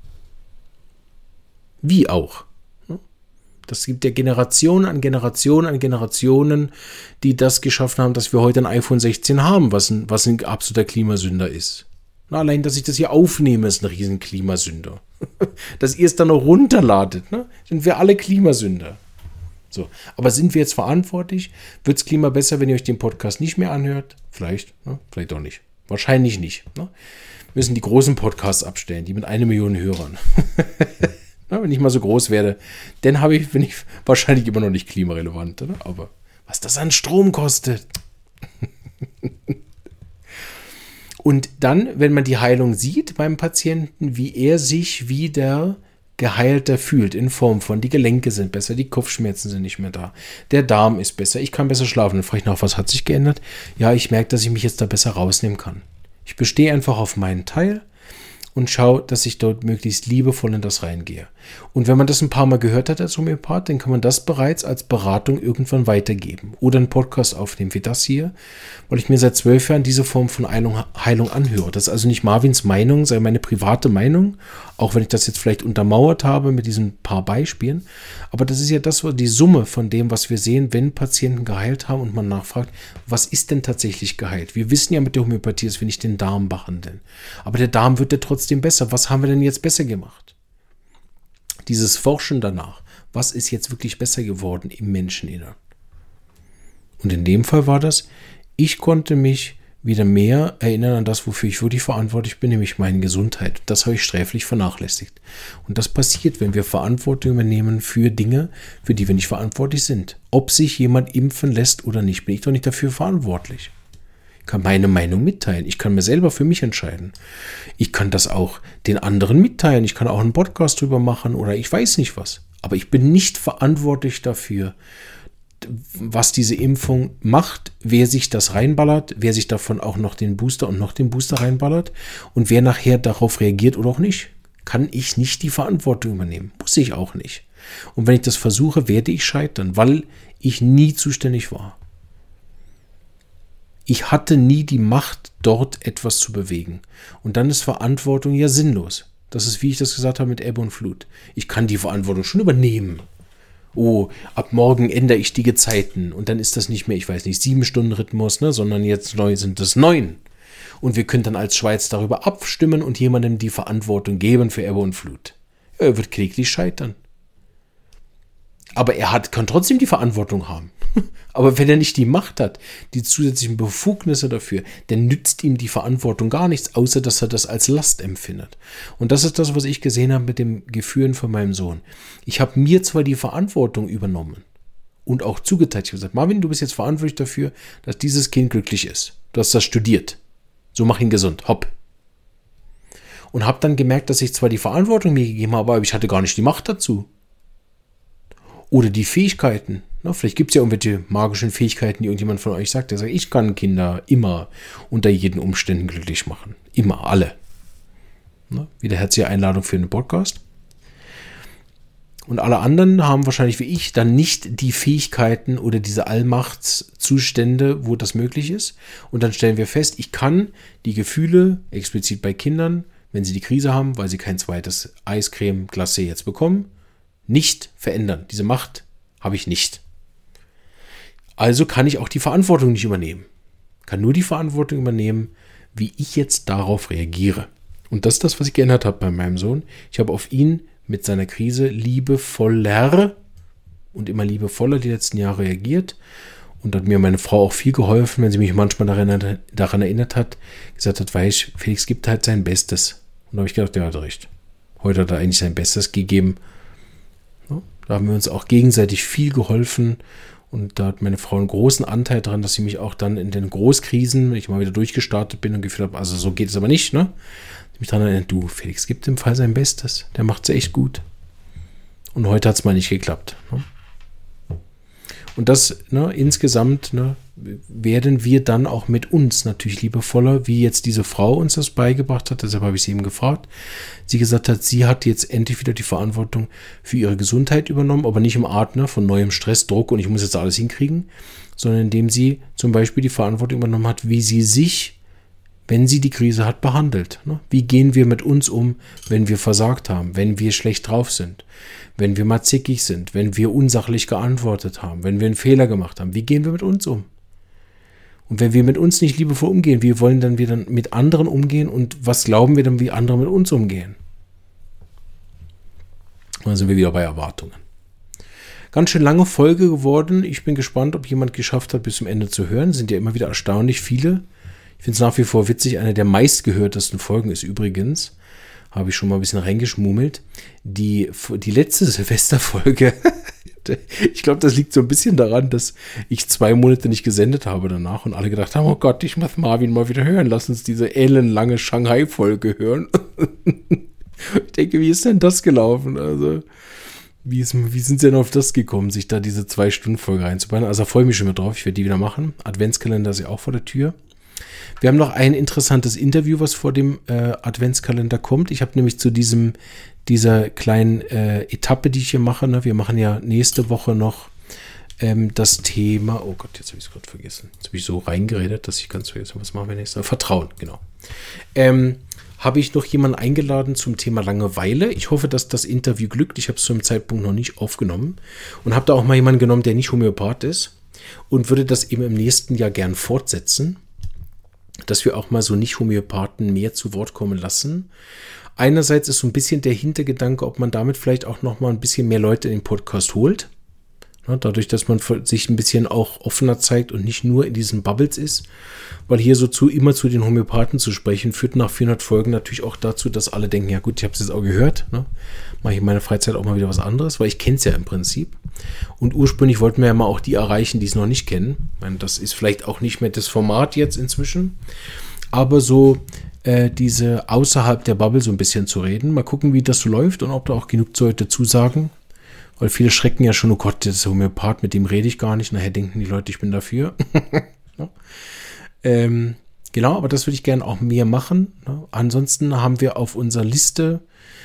Wie auch? Das gibt ja Generationen an Generationen, die das geschaffen haben, dass wir heute ein iPhone 16 haben, was ein absoluter Klimasünder ist. Na, allein, dass ich das hier aufnehme, ist ein riesen Klimasünder. Dass ihr es dann noch runterladet, ne? Sind wir alle Klimasünder. So. Aber sind wir jetzt verantwortlich? Wird das Klima besser, wenn ihr euch den Podcast nicht mehr anhört? Vielleicht, ne? Vielleicht auch nicht. Wahrscheinlich nicht. Ne? Müssen die großen Podcasts abstellen, die mit 1 Million Hörern. Ja, wenn ich mal so groß werde, dann bin ich wahrscheinlich immer noch nicht klimarelevant. Oder? Aber was das an Strom kostet. Und dann, wenn man die Heilung sieht beim Patienten, wie er sich wieder geheilter fühlt, in Form von, die Gelenke sind besser, die Kopfschmerzen sind nicht mehr da, der Darm ist besser, ich kann besser schlafen. Dann frage ich nach, was hat sich geändert? Ja, ich merke, dass ich mich jetzt da besser rausnehmen kann. Ich bestehe einfach auf meinen Teil und schaue, dass ich dort möglichst liebevoll in das reingehe. Und wenn man das ein paar Mal gehört hat als Homöopath, dann kann man das bereits als Beratung irgendwann weitergeben. Oder einen Podcast aufnehmen wie das hier, weil ich mir seit 12 Jahren diese Form von Heilung anhöre. Das ist also nicht Marvins Meinung, sondern meine private Meinung, auch wenn ich das jetzt vielleicht untermauert habe mit diesen paar Beispielen. Aber das ist ja die Summe von dem, was wir sehen, wenn Patienten geheilt haben und man nachfragt, was ist denn tatsächlich geheilt? Wir wissen ja mit der Homöopathie, dass wir nicht den Darm behandeln. Aber der Darm wird ja trotzdem besser. Was haben wir denn jetzt besser gemacht? Dieses Forschen danach, was ist jetzt wirklich besser geworden im Menscheninnern? Und in dem Fall war das, ich konnte mich wieder mehr erinnern an das, wofür ich wirklich verantwortlich bin, nämlich meine Gesundheit. Das habe ich sträflich vernachlässigt. Und das passiert, wenn wir Verantwortung übernehmen für Dinge, für die wir nicht verantwortlich sind. Ob sich jemand impfen lässt oder nicht, bin ich doch nicht dafür verantwortlich. Ich kann meine Meinung mitteilen. Ich kann mir selber für mich entscheiden. Ich kann das auch den anderen mitteilen. Ich kann auch einen Podcast drüber machen oder ich weiß nicht was. Aber ich bin nicht verantwortlich dafür, was diese Impfung macht, wer sich das reinballert, wer sich davon auch noch den Booster reinballert und wer nachher darauf reagiert oder auch nicht. Kann ich nicht die Verantwortung übernehmen. Muss ich auch nicht. Und wenn ich das versuche, werde ich scheitern, weil ich nie zuständig war. Ich hatte nie die Macht, dort etwas zu bewegen. Und dann ist Verantwortung ja sinnlos. Das ist, wie ich das gesagt habe, mit Ebbe und Flut. Ich kann die Verantwortung schon übernehmen. Oh, ab morgen ändere ich die Gezeiten. Und dann ist das nicht mehr, ich weiß nicht, 7-Stunden-Rhythmus, ne, sondern jetzt neu sind es 9. Und wir können dann als Schweiz darüber abstimmen und jemandem die Verantwortung geben für Ebbe und Flut. Er wird kläglich scheitern. Aber kann trotzdem die Verantwortung haben. Aber wenn er nicht die Macht hat, die zusätzlichen Befugnisse dafür, dann nützt ihm die Verantwortung gar nichts, außer dass er das als Last empfindet. Und das ist das, was ich gesehen habe mit dem Gefühlen von meinem Sohn. Ich habe mir zwar die Verantwortung übernommen und auch zugeteilt. Ich habe gesagt, Marvin, du bist jetzt verantwortlich dafür, dass dieses Kind glücklich ist. Du hast das studiert. So mach ihn gesund. Hopp. Und habe dann gemerkt, dass ich zwar die Verantwortung mir gegeben habe, aber ich hatte gar nicht die Macht dazu. Oder die Fähigkeiten. Na, vielleicht gibt es ja irgendwelche magischen Fähigkeiten, die irgendjemand von euch sagt. Der sagt, ich kann Kinder immer unter jeden Umständen glücklich machen. Immer, alle. Na, wieder herzliche Einladung für einen Podcast. Und alle anderen haben wahrscheinlich wie ich dann nicht die Fähigkeiten oder diese Allmachtszustände, wo das möglich ist. Und dann stellen wir fest, ich kann die Gefühle, explizit bei Kindern, wenn sie die Krise haben, weil sie kein zweites Eiscreme-Glacé jetzt bekommen, nicht verändern. Diese Macht habe ich nicht. Also kann ich auch die Verantwortung nicht übernehmen. Kann nur die Verantwortung übernehmen, wie ich jetzt darauf reagiere. Und das ist das, was ich geändert habe bei meinem Sohn. Ich habe auf ihn mit seiner Krise liebevoller und immer liebevoller die letzten Jahre reagiert. Und hat mir meine Frau auch viel geholfen, wenn sie mich manchmal daran erinnert hat, gesagt hat, weißt, Felix gibt halt sein Bestes. Und da habe ich gedacht, der hat recht. Heute hat er eigentlich sein Bestes gegeben. Da haben wir uns auch gegenseitig viel geholfen. Und da hat meine Frau einen großen Anteil daran, dass sie mich auch dann in den Großkrisen, wenn ich mal wieder durchgestartet bin und gefühlt habe, also so geht es aber nicht, ne? Mich daran erinnert, du, Felix gibt im Fall sein Bestes. Der macht es echt gut. Und heute hat es mal nicht geklappt. Ne? Und das, ne, insgesamt, ne, werden wir dann auch mit uns natürlich liebevoller, wie jetzt diese Frau uns das beigebracht hat. Deshalb habe ich sie eben gefragt. Sie gesagt hat, sie hat jetzt endlich wieder die Verantwortung für ihre Gesundheit übernommen, aber nicht im Art, ne, von neuem Stress, Druck und ich muss jetzt alles hinkriegen, sondern indem sie zum Beispiel die Verantwortung übernommen hat, wie sie sich, wenn sie die Krise hat, behandelt. Ne? Wie gehen wir mit uns um, wenn wir versagt haben, wenn wir schlecht drauf sind, wenn wir mal zickig sind, wenn wir unsachlich geantwortet haben, wenn wir einen Fehler gemacht haben. Wie gehen wir mit uns um? Und wenn wir mit uns nicht liebevoll umgehen, wie wollen dann wir dann mit anderen umgehen und was glauben wir dann, wie andere mit uns umgehen? Dann sind wir wieder bei Erwartungen. Ganz schön lange Folge geworden. Ich bin gespannt, ob jemand geschafft hat, bis zum Ende zu hören. Sind ja immer wieder erstaunlich viele. Ich finde es nach wie vor witzig. Eine der meistgehörtesten Folgen ist übrigens, habe ich schon mal ein bisschen reingeschmummelt, die letzte Silvesterfolge. Ich glaube, das liegt so ein bisschen daran, dass ich 2 Monate nicht gesendet habe danach und alle gedacht haben, oh Gott, ich muss Marvin mal wieder hören. Lass uns diese ellenlange Shanghai-Folge hören. Ich denke, wie ist denn das gelaufen? Also, wie sind sie denn auf das gekommen, sich da diese 2-Stunden-Folge reinzubauen? Also, da freue ich mich schon mal drauf. Ich werde die wieder machen. Adventskalender ist ja auch vor der Tür. Wir haben noch ein interessantes Interview, was vor dem Adventskalender kommt. Ich habe nämlich zu dieser kleinen Etappe, die ich hier mache, ne? Wir machen ja nächste Woche noch das Thema, oh Gott, jetzt habe ich es gerade vergessen. Jetzt habe ich so reingeredet, dass ich ganz vergessen habe, was machen wir nächstes Mal? Vertrauen, genau. Habe ich noch jemanden eingeladen zum Thema Langeweile. Ich hoffe, dass das Interview glückt. Ich habe es zu einem Zeitpunkt noch nicht aufgenommen und habe da auch mal jemanden genommen, der nicht Homöopath ist und würde das eben im nächsten Jahr gern fortsetzen, dass wir auch mal so Nicht-Homöopathen mehr zu Wort kommen lassen. Einerseits ist so ein bisschen der Hintergedanke, ob man damit vielleicht auch noch mal ein bisschen mehr Leute in den Podcast holt. Ja, dadurch, dass man sich ein bisschen auch offener zeigt und nicht nur in diesen Bubbles ist. Weil hier immer zu den Homöopathen zu sprechen, führt nach 400 Folgen natürlich auch dazu, dass alle denken, ja gut, ich habe es jetzt auch gehört. Ne? Mache ich in meiner Freizeit auch mal wieder was anderes, weil ich kenne es ja im Prinzip. Und ursprünglich wollten wir ja mal auch die erreichen, die es noch nicht kennen. Ich meine, das ist vielleicht auch nicht mehr das Format jetzt inzwischen. Aber so diese außerhalb der Bubble so ein bisschen zu reden. Mal gucken, wie das so läuft und ob da auch genug Leute zusagen. Weil viele schrecken ja schon, oh Gott, das ist ein Homöopath, mit dem rede ich gar nicht. Nachher denken die Leute, ich bin dafür. Ja. Genau, aber das würde ich gerne auch mehr machen. Ne? Ansonsten haben wir auf unserer Liste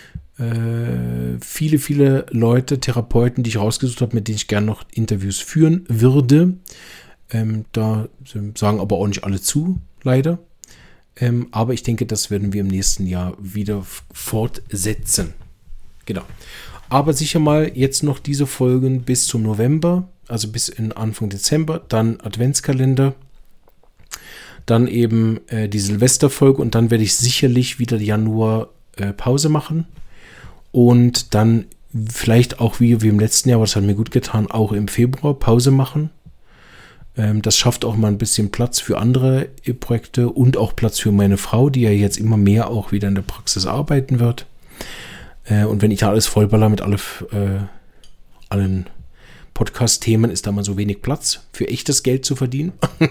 viele Leute, Therapeuten, die ich rausgesucht habe, mit denen ich gerne noch Interviews führen würde. Da sagen aber auch nicht alle zu, leider. Aber ich denke, das werden wir im nächsten Jahr wieder fortsetzen. Genau. Aber sicher mal jetzt noch diese Folgen bis zum November, also bis in Anfang Dezember, dann Adventskalender, dann eben die Silvesterfolge und dann werde ich sicherlich wieder Januar Pause machen Und dann vielleicht auch wie im letzten Jahr, was hat mir gut getan, auch im Februar Pause machen. Das schafft auch mal ein bisschen Platz für andere Projekte und auch Platz für meine Frau, die ja jetzt immer mehr auch wieder in der Praxis arbeiten wird. Und wenn ich da alles vollballer mit allen Podcast-Themen, ist da mal so wenig Platz für echtes Geld zu verdienen.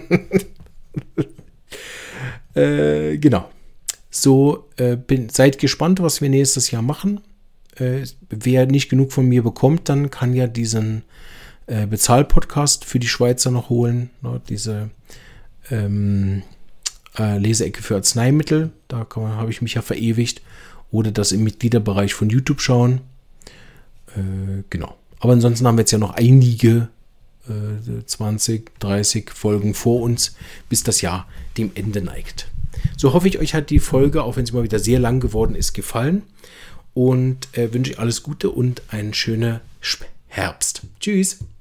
Genau. So, seid gespannt, was wir nächstes Jahr machen. Wer nicht genug von mir bekommt, dann kann ja diesen Bezahl-Podcast für die Schweizer noch holen. Ne, diese Leseecke für Arzneimittel. Da habe ich mich ja verewigt. Oder das im Mitgliederbereich von YouTube schauen. Genau. Aber ansonsten haben wir jetzt ja noch einige 20, 30 Folgen vor uns, bis das Jahr dem Ende neigt. So hoffe ich, euch hat die Folge, auch wenn sie mal wieder sehr lang geworden ist, gefallen. Und wünsche alles Gute und einen schönen Herbst. Tschüss.